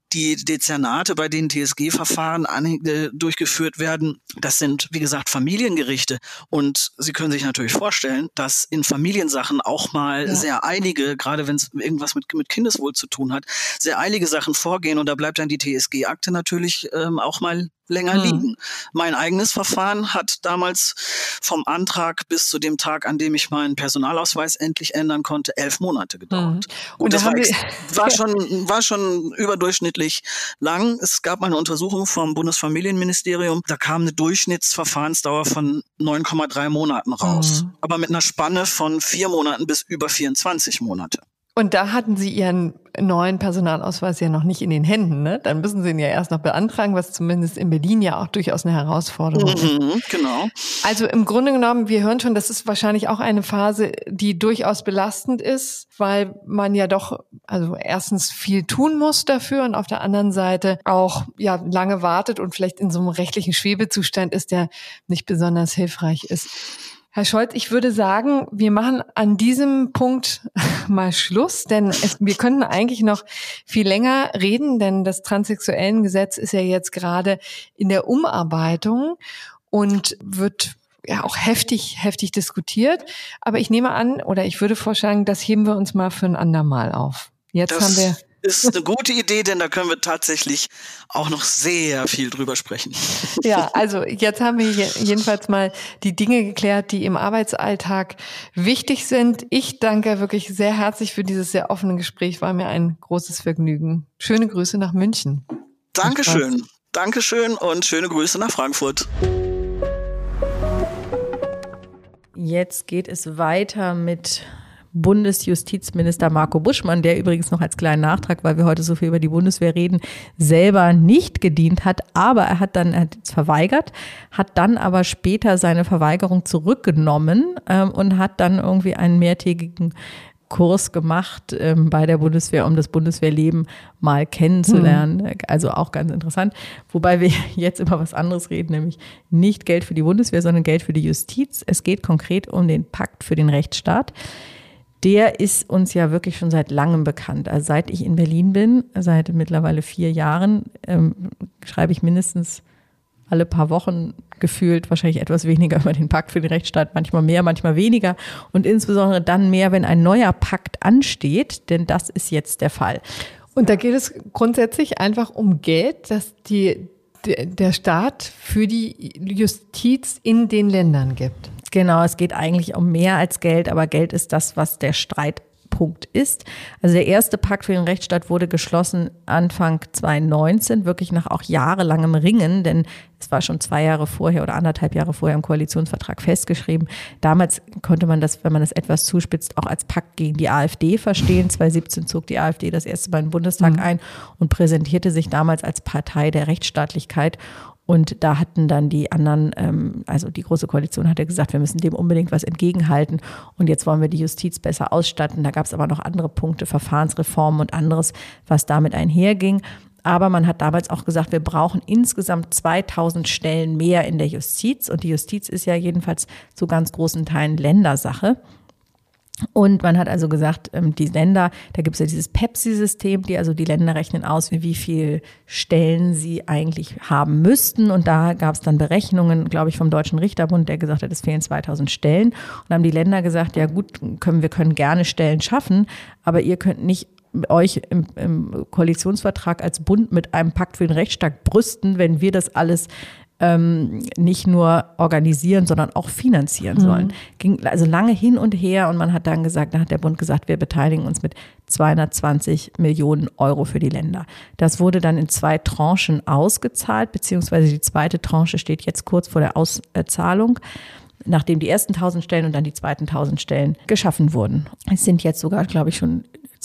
Die Dezernate, bei denen TSG-Verfahren durchgeführt werden, das sind, wie gesagt, Familiengerichte. Und Sie können sich natürlich vorstellen, dass in Familiensachen auch mal sehr eilige, gerade wenn es irgendwas mit Kindeswohl zu tun hat, sehr eilige Sachen vorgehen. Und da bleibt dann die TSG-Akte natürlich auch mal länger liegen. Mein eigenes Verfahren hat damals vom Antrag bis zu dem Tag, an dem ich meinen Personalausweis endlich ändern konnte, 11 Monate gedauert. Und das war schon überdurchschnittlich lang. Es gab mal eine Untersuchung vom Bundesfamilienministerium, da kam eine Durchschnittsverfahrensdauer von 9,3 Monaten raus. Aber mit einer Spanne von 4 Monaten bis über 24 Monate. Und da hatten Sie Ihren neuen Personalausweis ja noch nicht in den Händen, ne? Dann müssen Sie ihn ja erst noch beantragen, was zumindest in Berlin ja auch durchaus eine Herausforderung ist. Genau. Also im Grunde genommen, wir hören schon, das ist wahrscheinlich auch eine Phase, die durchaus belastend ist, weil man ja doch, also erstens viel tun muss dafür und auf der anderen Seite auch lange wartet und vielleicht in so einem rechtlichen Schwebezustand ist, der nicht besonders hilfreich ist. Herr Scholz, ich würde sagen, wir machen an diesem Punkt mal Schluss, denn wir könnten eigentlich noch viel länger reden, denn das Transsexuellengesetz ist ja jetzt gerade in der Umarbeitung und wird ja auch heftig diskutiert. Aber ich nehme an, oder ich würde vorschlagen, das heben wir uns mal für ein andermal auf. Ist eine gute Idee, denn da können wir tatsächlich auch noch sehr viel drüber sprechen. Ja, also jetzt haben wir jedenfalls mal die Dinge geklärt, die im Arbeitsalltag wichtig sind. Ich danke wirklich sehr herzlich für dieses sehr offene Gespräch. War mir ein großes Vergnügen. Schöne Grüße nach München. Dankeschön. Dankeschön und schöne Grüße nach Frankfurt. Jetzt geht es weiter mit Bundesjustizminister Marco Buschmann, der übrigens noch als kleinen Nachtrag, weil wir heute so viel über die Bundeswehr reden, selber nicht gedient hat, aber er hat es verweigert, hat dann aber später seine Verweigerung zurückgenommen und hat dann irgendwie einen mehrtägigen Kurs gemacht bei der Bundeswehr, um das Bundeswehrleben mal kennenzulernen. Also auch ganz interessant. Wobei wir jetzt über was anderes reden, nämlich nicht Geld für die Bundeswehr, sondern Geld für die Justiz. Es geht konkret um den Pakt für den Rechtsstaat. Der ist uns ja wirklich schon seit langem bekannt. Also seit ich in Berlin bin, seit mittlerweile 4 Jahren, schreibe ich mindestens alle paar Wochen gefühlt wahrscheinlich etwas weniger über den Pakt für den Rechtsstaat, manchmal mehr, manchmal weniger und insbesondere dann mehr, wenn ein neuer Pakt ansteht, denn das ist jetzt der Fall. Und da geht es grundsätzlich einfach um Geld, das der Staat für die Justiz in den Ländern gibt. Genau, es geht eigentlich um mehr als Geld, aber Geld ist das, was der Streitpunkt ist. Also der erste Pakt für den Rechtsstaat wurde geschlossen Anfang 2019, wirklich nach auch jahrelangem Ringen, denn es war schon 2 Jahre vorher oder 1,5 Jahre vorher im Koalitionsvertrag festgeschrieben. Damals konnte man das, wenn man das etwas zuspitzt, auch als Pakt gegen die AfD verstehen. 2017 zog die AfD das erste Mal in den Bundestag ein und präsentierte sich damals als Partei der Rechtsstaatlichkeit. Und da hatten dann die anderen, also die Große Koalition hatte gesagt, wir müssen dem unbedingt was entgegenhalten. Und jetzt wollen wir die Justiz besser ausstatten. Da gab es aber noch andere Punkte, Verfahrensreformen und anderes, was damit einherging. Aber man hat damals auch gesagt, wir brauchen insgesamt 2000 Stellen mehr in der Justiz. Und die Justiz ist ja jedenfalls zu ganz großen Teilen Ländersache. Und man hat also gesagt, die Länder, da gibt es ja dieses PEPSI-System, die Länder rechnen aus, wie viel Stellen sie eigentlich haben müssten. Und da gab es dann Berechnungen, glaube ich, vom Deutschen Richterbund, der gesagt hat, es fehlen 2000 Stellen. Und haben die Länder gesagt, ja gut, wir können gerne Stellen schaffen, aber ihr könnt nicht euch im Koalitionsvertrag als Bund mit einem Pakt für den Rechtsstaat brüsten, wenn wir das alles nicht nur organisieren, sondern auch finanzieren sollen. Ging also lange hin und her und man hat dann gesagt, da hat der Bund gesagt, wir beteiligen uns mit 220 Millionen Euro für die Länder. Das wurde dann in 2 Tranchen ausgezahlt, beziehungsweise die zweite Tranche steht jetzt kurz vor der Auszahlung, nachdem die ersten 1000 Stellen und dann die zweiten 1000 Stellen geschaffen wurden. Es sind jetzt sogar, glaube ich, schon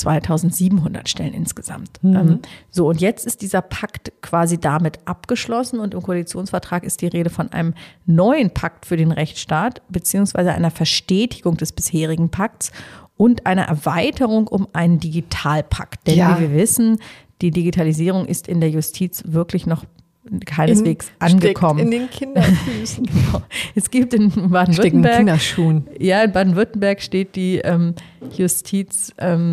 2700 Stellen insgesamt. So, und jetzt ist dieser Pakt quasi damit abgeschlossen und im Koalitionsvertrag ist die Rede von einem neuen Pakt für den Rechtsstaat beziehungsweise einer Verstetigung des bisherigen Pakts und einer Erweiterung um einen Digitalpakt. Denn wie wir wissen, die Digitalisierung ist in der Justiz wirklich noch keineswegs angekommen. In den Kinderfüßen. Genau. Es gibt in Baden-Württemberg, Kinderschuhen. Ja, in Baden-Württemberg steht die Justiz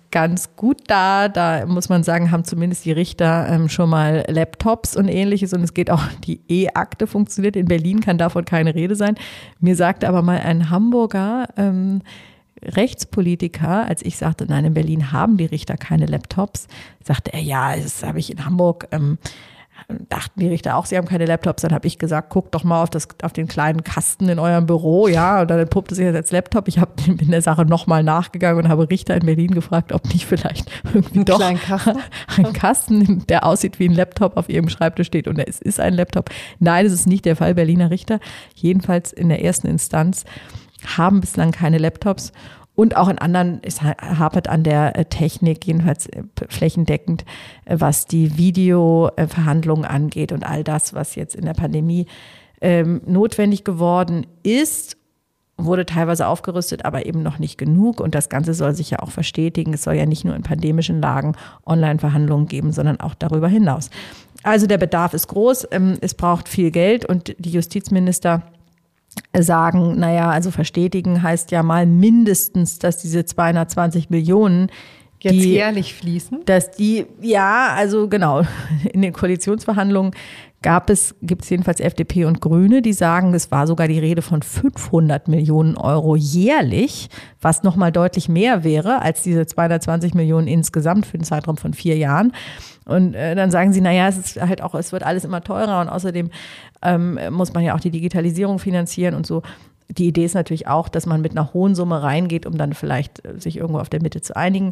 ganz gut da. Da muss man sagen, haben zumindest die Richter schon mal Laptops und ähnliches und es geht auch, die E-Akte funktioniert. In Berlin kann davon keine Rede sein. Mir sagte aber mal ein Hamburger Rechtspolitiker, als ich sagte, nein, in Berlin haben die Richter keine Laptops, sagte er, ja, das habe ich in Hamburg, dachten die Richter auch, sie haben keine Laptops. Dann habe ich gesagt, guckt doch mal auf den kleinen Kasten in eurem Büro, ja, und dann entpuppte sich das als Laptop. Ich bin der Sache nochmal nachgegangen und habe Richter in Berlin gefragt, ob nicht vielleicht irgendwie doch ein Kasten, der aussieht wie ein Laptop, auf ihrem Schreibtisch steht und es ist ein Laptop. Nein, es ist nicht der Fall. Berliner Richter, jedenfalls in der ersten Instanz, haben bislang keine Laptops. Und auch in anderen, es hapert an der Technik, jedenfalls flächendeckend, was die Videoverhandlungen angeht und all das, was jetzt in der Pandemie notwendig geworden ist, wurde teilweise aufgerüstet, aber eben noch nicht genug. Und das Ganze soll sich ja auch verstetigen. Es soll ja nicht nur in pandemischen Lagen Online-Verhandlungen geben, sondern auch darüber hinaus. Also der Bedarf ist groß, es braucht viel Geld und die Justizminister sagen, naja, also verstetigen heißt ja mal mindestens, dass diese 220 Millionen jetzt jährlich fließen. Dass die, ja, also genau, in den Koalitionsverhandlungen gibt es jedenfalls FDP und Grüne, die sagen, es war sogar die Rede von 500 Millionen Euro jährlich, was nochmal deutlich mehr wäre als diese 220 Millionen insgesamt für den Zeitraum von 4 Jahren. Und dann sagen sie, naja, es ist halt auch, es wird alles immer teurer und außerdem muss man ja auch die Digitalisierung finanzieren und so. Die Idee ist natürlich auch, dass man mit einer hohen Summe reingeht, um dann vielleicht sich irgendwo auf der Mitte zu einigen.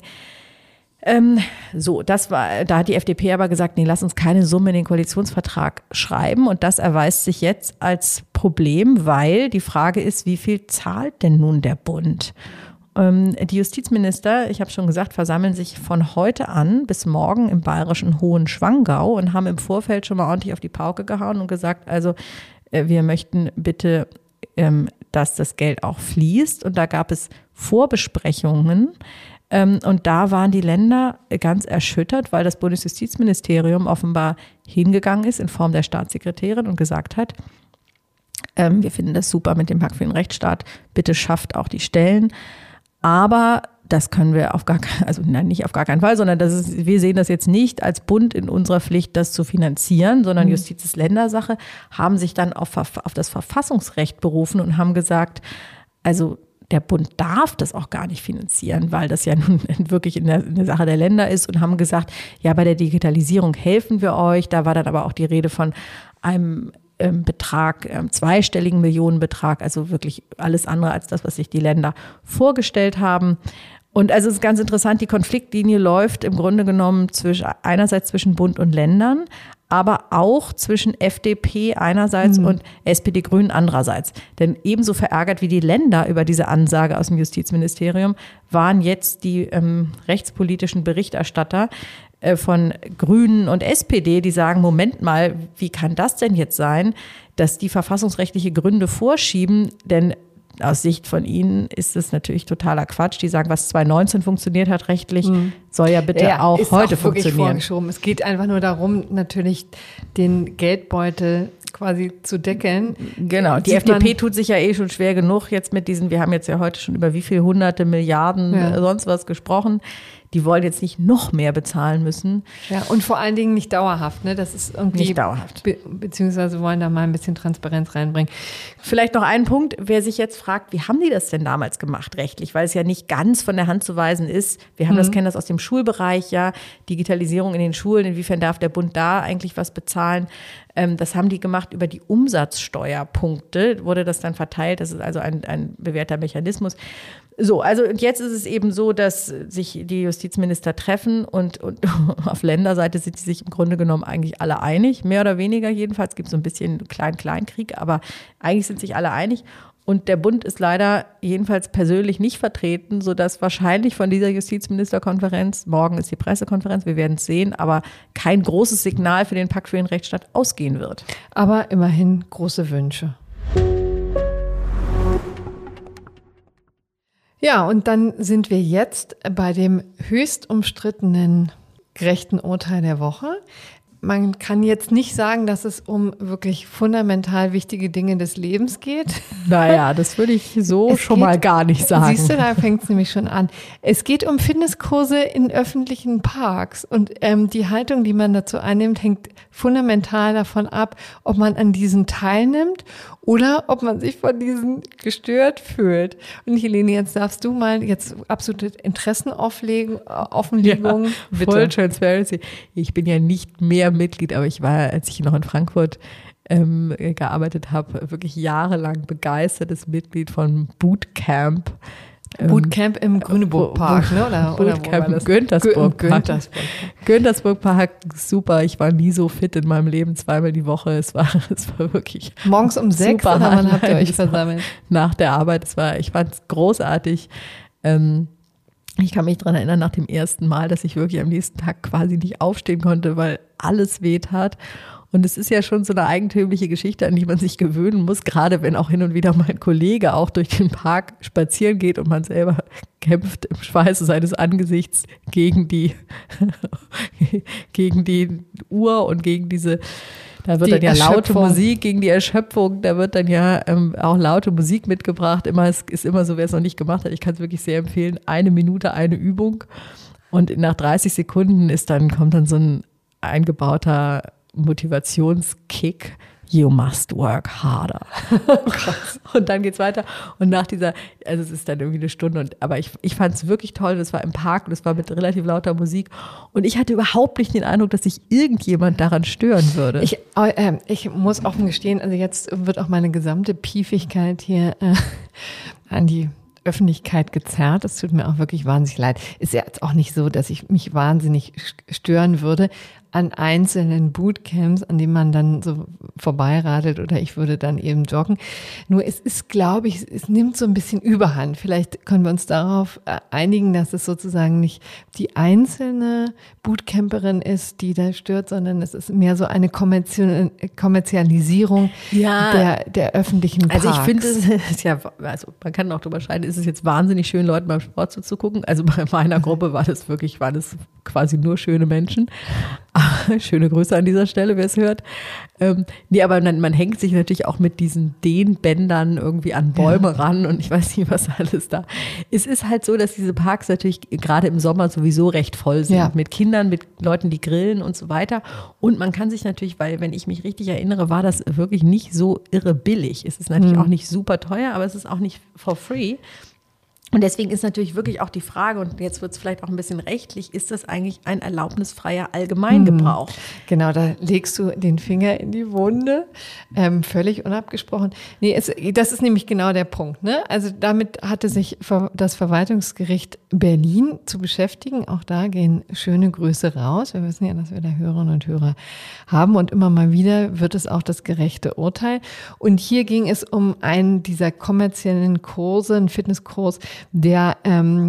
Da hat die FDP aber gesagt, nee, lass uns keine Summe in den Koalitionsvertrag schreiben und das erweist sich jetzt als Problem, weil die Frage ist, wie viel zahlt denn nun der Bund? Die Justizminister, ich habe schon gesagt, versammeln sich von heute an bis morgen im bayerischen Hohenschwangau und haben im Vorfeld schon mal ordentlich auf die Pauke gehauen und gesagt, also wir möchten bitte, dass das Geld auch fließt. Und da gab es Vorbesprechungen und da waren die Länder ganz erschüttert, weil das Bundesjustizministerium offenbar hingegangen ist in Form der Staatssekretärin und gesagt hat, wir finden das super mit dem Pakt für den Rechtsstaat, bitte schafft auch die Stellen. Aber das können wir nicht auf gar keinen Fall, sondern wir sehen das jetzt nicht als Bund in unserer Pflicht, das zu finanzieren, sondern Justiz ist Ländersache, haben sich dann auf das Verfassungsrecht berufen und haben gesagt, also der Bund darf das auch gar nicht finanzieren, weil das ja nun wirklich eine Sache der Länder ist und haben gesagt, ja, bei der Digitalisierung helfen wir euch. Da war dann aber auch die Rede von einem Betrag, zweistelligen Millionenbetrag, also wirklich alles andere als das, was sich die Länder vorgestellt haben. Und also es ist ganz interessant, die Konfliktlinie läuft im Grunde genommen einerseits zwischen Bund und Ländern, aber auch zwischen FDP einerseits und SPD-Grünen andererseits. Denn ebenso verärgert wie die Länder über diese Ansage aus dem Justizministerium waren jetzt die rechtspolitischen Berichterstatter von Grünen und SPD, die sagen, Moment mal, wie kann das denn jetzt sein, dass die verfassungsrechtliche Gründe vorschieben, denn aus Sicht von Ihnen ist es natürlich totaler Quatsch. Die sagen, was 2019 funktioniert hat rechtlich, soll ja bitte auch heute funktionieren. Es geht einfach nur darum, natürlich den Geldbeutel quasi zu deckeln. Genau, die FDP tut sich ja schon schwer genug jetzt mit diesen, wir haben jetzt ja heute schon über wie viel hunderte Milliarden sonst was gesprochen. Die wollen jetzt nicht noch mehr bezahlen müssen. Ja, und vor allen Dingen nicht dauerhaft, ne? Das ist irgendwie nicht dauerhaft. Beziehungsweise wollen da mal ein bisschen Transparenz reinbringen. Vielleicht noch ein Punkt, wer sich jetzt fragt, wie haben die das denn damals gemacht rechtlich? Weil es ja nicht ganz von der Hand zu weisen ist. Wir haben kennen das aus dem Schulbereich, ja, Digitalisierung in den Schulen, inwiefern darf der Bund da eigentlich was bezahlen? Das haben die gemacht über die Umsatzsteuerpunkte, wurde das dann verteilt. Das ist also ein bewährter Mechanismus. So, also und jetzt ist es eben so, dass sich die Justizminister treffen und auf Länderseite sind sie sich im Grunde genommen eigentlich alle einig, mehr oder weniger jedenfalls. Es gibt so ein bisschen Kleinkrieg, aber eigentlich sind sich alle einig. Und der Bund ist leider jedenfalls persönlich nicht vertreten, sodass wahrscheinlich von dieser Justizministerkonferenz, morgen ist die Pressekonferenz, wir werden es sehen, aber kein großes Signal für den Pakt für den Rechtsstaat ausgehen wird. Aber immerhin große Wünsche. Ja, und dann sind wir jetzt bei dem höchst umstrittenen gerechten Urteil der Woche. man kann jetzt nicht sagen, dass es um wirklich fundamental wichtige Dinge des Lebens geht. Naja, das würde ich so schon mal gar nicht sagen. Siehst du, da fängt es nämlich schon an. Es geht um Fitnesskurse in öffentlichen Parks und die Haltung, die man dazu einnimmt, hängt fundamental davon ab, ob man an diesen teilnimmt oder ob man sich von diesen gestört fühlt. Und Helene, jetzt darfst du mal jetzt absolute Interessenauflegung, Offenlegung. Ja, voll Transparency. Ich bin ja nicht mehr Mitglied, aber ich war, als ich noch in Frankfurt gearbeitet habe, wirklich jahrelang begeistertes Mitglied von Bootcamp. Bootcamp im Grüneburg-Park, ne? Oder Bootcamp im Güntersburg-Park. Güntersburg-Park, super. Ich war nie so fit in meinem Leben, 2-mal die Woche. Es war wirklich morgens um 6 oder wann habt ihr euch versammelt? Nach der Arbeit. Ich fand es großartig. Ich kann mich daran erinnern, nach dem ersten Mal, dass ich wirklich am nächsten Tag quasi nicht aufstehen konnte, weil alles wehtat. Und es ist ja schon so eine eigentümliche Geschichte, an die man sich gewöhnen muss, gerade wenn auch hin und wieder mal ein Kollege auch durch den Park spazieren geht und man selber kämpft im Schweiße seines Angesichts gegen die Uhr und gegen diese, da wird dann ja laute Musik, gegen die Erschöpfung, da wird dann ja auch laute Musik mitgebracht. Es ist immer so, wer es noch nicht gemacht hat, ich kann es wirklich sehr empfehlen, 1 Minute, eine Übung. Und nach 30 Sekunden kommt dann so ein eingebauter Motivationskick, you must work harder. Und dann geht's weiter. Und nach es ist dann irgendwie eine Stunde. Aber ich fand es wirklich toll. Das war im Park und es war mit relativ lauter Musik. Und ich hatte überhaupt nicht den Eindruck, dass sich irgendjemand daran stören würde. Ich muss offen gestehen, also jetzt wird auch meine gesamte Piefigkeit hier an die Öffentlichkeit gezerrt. Es tut mir auch wirklich wahnsinnig leid. Ist ja jetzt auch nicht so, dass ich mich wahnsinnig stören würde an einzelnen Bootcamps, an denen man dann so vorbeiradelt oder ich würde dann eben joggen. Nur es ist, glaube ich, es nimmt so ein bisschen Überhand. Vielleicht können wir uns darauf einigen, dass es sozusagen nicht die einzelne Bootcamperin ist, die da stört, sondern es ist mehr so eine Kommerzialisierung der öffentlichen Parks. Also ich finde, es ist ja, also man kann auch drüber scheiden, ist es jetzt wahnsinnig schön, Leuten beim Sport zuzugucken. Also bei meiner Gruppe waren das quasi nur schöne Menschen. Schöne Grüße an dieser Stelle, wer es hört. Nee, aber man hängt sich natürlich auch mit diesen Dehnbändern irgendwie an Bäume ran und ich weiß nicht, was alles da. Es ist halt so, dass diese Parks natürlich gerade im Sommer sowieso recht voll sind. Mit Kindern, mit Leuten, die grillen und so weiter. Und man kann sich natürlich, weil wenn ich mich richtig erinnere, war das wirklich nicht so irre billig. Es ist natürlich auch nicht super teuer, aber es ist auch nicht for free. Und deswegen ist natürlich wirklich auch die Frage, und jetzt wird es vielleicht auch ein bisschen rechtlich, ist das eigentlich ein erlaubnisfreier Allgemeingebrauch? Genau, da legst du den Finger in die Wunde, völlig unabgesprochen. Nee, das ist nämlich genau der Punkt, ne? Also damit hatte sich das Verwaltungsgericht Berlin zu beschäftigen. Auch da gehen schöne Grüße raus. Wir wissen ja, dass wir da Hörerinnen und Hörer haben und immer mal wieder wird es auch das gerechte Urteil. Und hier ging es um einen dieser kommerziellen Kurse, einen Fitnesskurs, der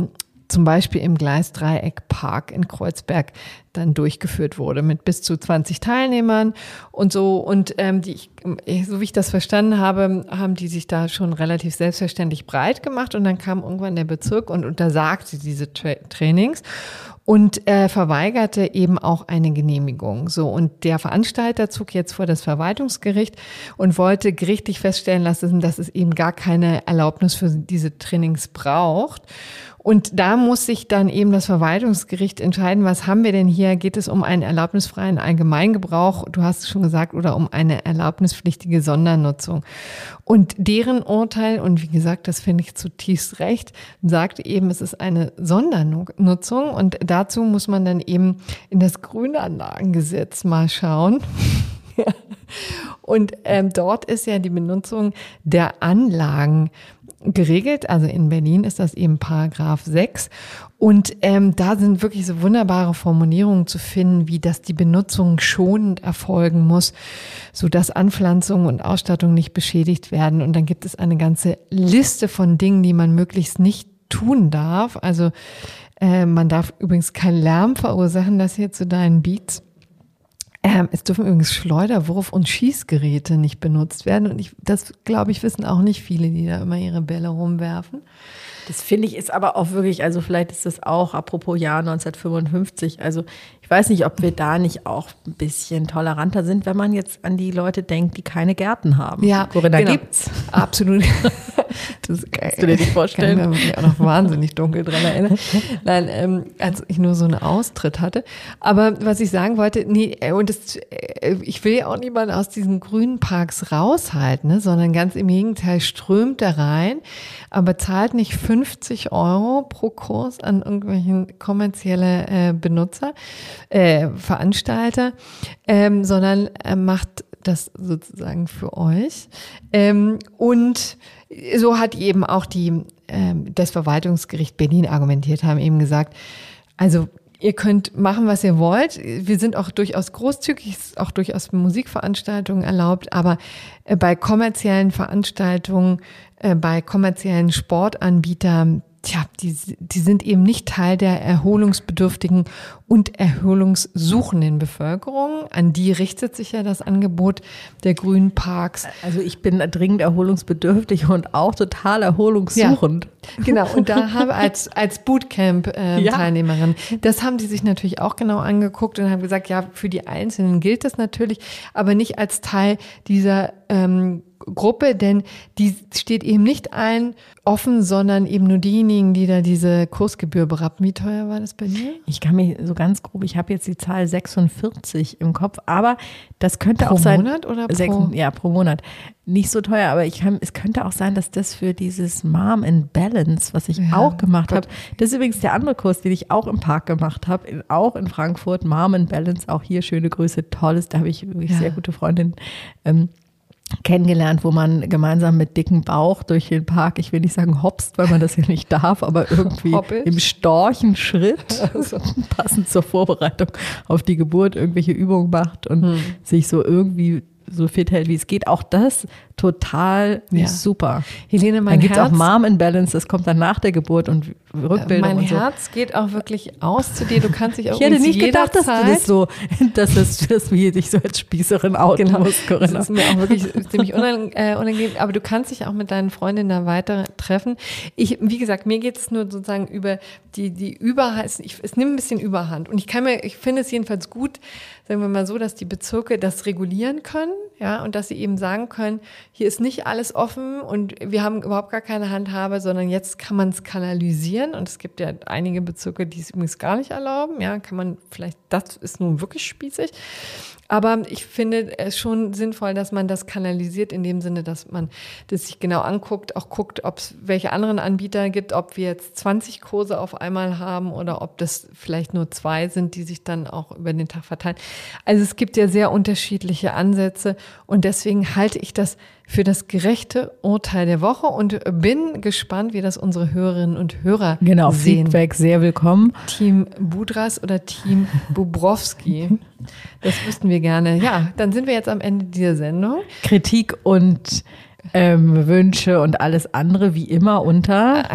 zum Beispiel im Gleisdreieck-Park in Kreuzberg dann durchgeführt wurde mit bis zu 20 Teilnehmern und so. Und so wie ich das verstanden habe, haben die sich da schon relativ selbstverständlich breit gemacht und dann kam irgendwann der Bezirk und untersagte diese Trainings und verweigerte eben auch eine Genehmigung. So, und der Veranstalter zog jetzt vor das Verwaltungsgericht und wollte gerichtlich feststellen lassen, dass es eben gar keine Erlaubnis für diese Trainings braucht. Und da muss sich dann eben das Verwaltungsgericht entscheiden, was haben wir denn hier? Geht es um einen erlaubnisfreien Allgemeingebrauch, du hast es schon gesagt, oder um eine erlaubnispflichtige Sondernutzung? Und deren Urteil, und wie gesagt, das finde ich zutiefst recht, sagt eben, es ist eine Sondernutzung und dazu muss man dann eben in das Grünanlagengesetz mal schauen. Und dort ist ja die Benutzung der Anlagen geregelt. Also in Berlin ist das eben Paragraph 6. Und da sind wirklich so wunderbare Formulierungen zu finden, wie dass die Benutzung schonend erfolgen muss, sodass Anpflanzung und Ausstattung nicht beschädigt werden. Und dann gibt es eine ganze Liste von Dingen, die man möglichst nicht tun darf. Also man darf übrigens keinen Lärm verursachen, das hier zu deinen Beats. Es dürfen übrigens Schleuderwurf- und Schießgeräte nicht benutzt werden. Und das, glaube ich, wissen auch nicht viele, die da immer ihre Bälle rumwerfen. Das finde ich ist aber auch wirklich, also vielleicht ist das auch, apropos Jahr 1955, also ich weiß nicht, ob wir da nicht auch ein bisschen toleranter sind, wenn man jetzt an die Leute denkt, die keine Gärten haben. Ja, Corinna, genau. gibt's. Absolut. Das Kannst du dir nicht vorstellen? Kann ich mich auch noch wahnsinnig dunkel dran erinnern. Nein, als ich nur so einen Austritt hatte. Aber was ich sagen wollte, ich will ja auch niemanden aus diesen grünen Parks raushalten, ne, sondern ganz im Gegenteil, strömt da rein, aber zahlt nicht 50 € pro Kurs an irgendwelchen kommerzielle Benutzer, Veranstalter, sondern macht das sozusagen für euch. Und so hat eben auch das Verwaltungsgericht Berlin argumentiert, haben eben gesagt, also ihr könnt machen, was ihr wollt. Wir sind auch durchaus großzügig, ist auch durchaus Musikveranstaltungen erlaubt, aber bei kommerziellen Veranstaltungen, bei kommerziellen Sportanbietern, die sind eben nicht Teil der erholungsbedürftigen und erholungssuchenden Bevölkerung. An die richtet sich ja das Angebot der grünen Parks. Also ich bin dringend erholungsbedürftig und auch total erholungssuchend. Ja, genau, und da habe als Bootcamp-Teilnehmerin, das haben die sich natürlich auch genau angeguckt und haben gesagt, ja, für die Einzelnen gilt das natürlich, aber nicht als Teil dieser Gruppe, denn die steht eben nicht allen offen, sondern eben nur diejenigen, die da diese Kursgebühr berappen. Wie teuer war das bei dir? Ich kann mich so ganz grob, ich habe jetzt die Zahl 46 im Kopf, aber das könnte pro auch sein. Pro Monat oder pro? Ja, pro Monat. Nicht so teuer, aber es könnte auch sein, dass das für dieses Mom in Balance, was ich auch gemacht habe, das ist übrigens der andere Kurs, den ich auch im Park gemacht habe, auch in Frankfurt, Mom in Balance, auch hier schöne Grüße, tolles, da habe ich wirklich sehr gute Freundinnen kennengelernt, wo man gemeinsam mit dicken Bauch durch den Park, ich will nicht sagen hopst, weil man das ja nicht darf, aber irgendwie im Storchenschritt, passend zur Vorbereitung auf die Geburt, irgendwelche Übungen macht und sich so irgendwie so fit hält, wie es geht. Auch das total super. Helene, dann gibt es auch Mom in Balance, das kommt dann nach der Geburt und Rückbildung mein und so. Herz geht auch wirklich aus zu dir. Du kannst dich auch ich hätte nicht gedacht, dass jederzeit, dass du wie dich so als Spießerin outen musst, Corinna. Das ist mir auch wirklich ziemlich unangenehm. Aber du kannst dich auch mit deinen Freundinnen da weiter treffen. Wie gesagt, mir geht es nur sozusagen über die Überhand. Es nimmt ein bisschen Überhand. Und ich finde es jedenfalls gut, sagen wir mal so, dass die Bezirke das regulieren können, ja, und dass sie eben sagen können, hier ist nicht alles offen und wir haben überhaupt gar keine Handhabe, sondern jetzt kann man es kanalisieren. Und es gibt ja einige Bezirke, die es übrigens gar nicht erlauben. Ja, kann man vielleicht, das ist nun wirklich spießig. Aber ich finde es schon sinnvoll, dass man das kanalisiert in dem Sinne, dass man das sich genau anguckt, auch guckt, ob es welche anderen Anbieter gibt, ob wir jetzt 20 Kurse auf einmal haben oder ob das vielleicht nur 2 sind, die sich dann auch über den Tag verteilen. Also es gibt ja sehr unterschiedliche Ansätze und deswegen halte ich das für das gerechte Urteil der Woche und bin gespannt, wie das unsere Hörerinnen und Hörer sehen. Feedback, sehr willkommen. Team Budras oder Team Bubrowski. Das wüssten wir gerne. Ja, dann sind wir jetzt am Ende dieser Sendung. Kritik und Wünsche und alles andere wie immer unter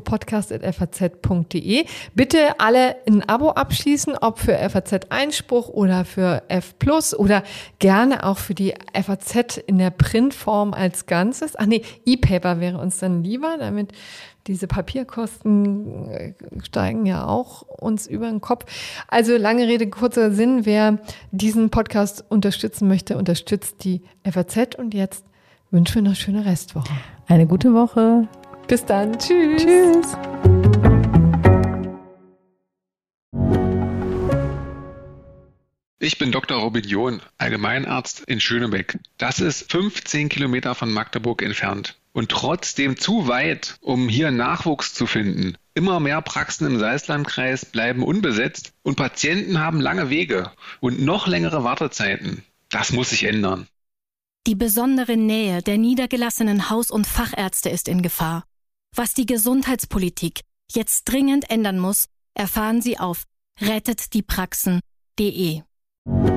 einspruchpodcast@faz.de. Bitte alle ein Abo abschließen, ob für FAZ Einspruch oder für F+ oder gerne auch für die FAZ in der Printform als Ganzes. E-Paper wäre uns dann lieber, damit diese Papierkosten steigen ja auch uns über den Kopf. Also lange Rede, kurzer Sinn. Wer diesen Podcast unterstützen möchte, unterstützt die FAZ. Und jetzt wünschen wir noch eine schöne Restwoche. Eine gute Woche. Bis dann. Tschüss. Tschüss. Ich bin Dr. Robin John, Allgemeinarzt in Schönebeck. Das ist 15 Kilometer von Magdeburg entfernt. Und trotzdem zu weit, um hier Nachwuchs zu finden. Immer mehr Praxen im Salzlandkreis bleiben unbesetzt und Patienten haben lange Wege und noch längere Wartezeiten. Das muss sich ändern. Die besondere Nähe der niedergelassenen Haus- und Fachärzte ist in Gefahr. Was die Gesundheitspolitik jetzt dringend ändern muss, erfahren Sie auf rettetdiepraxen.de.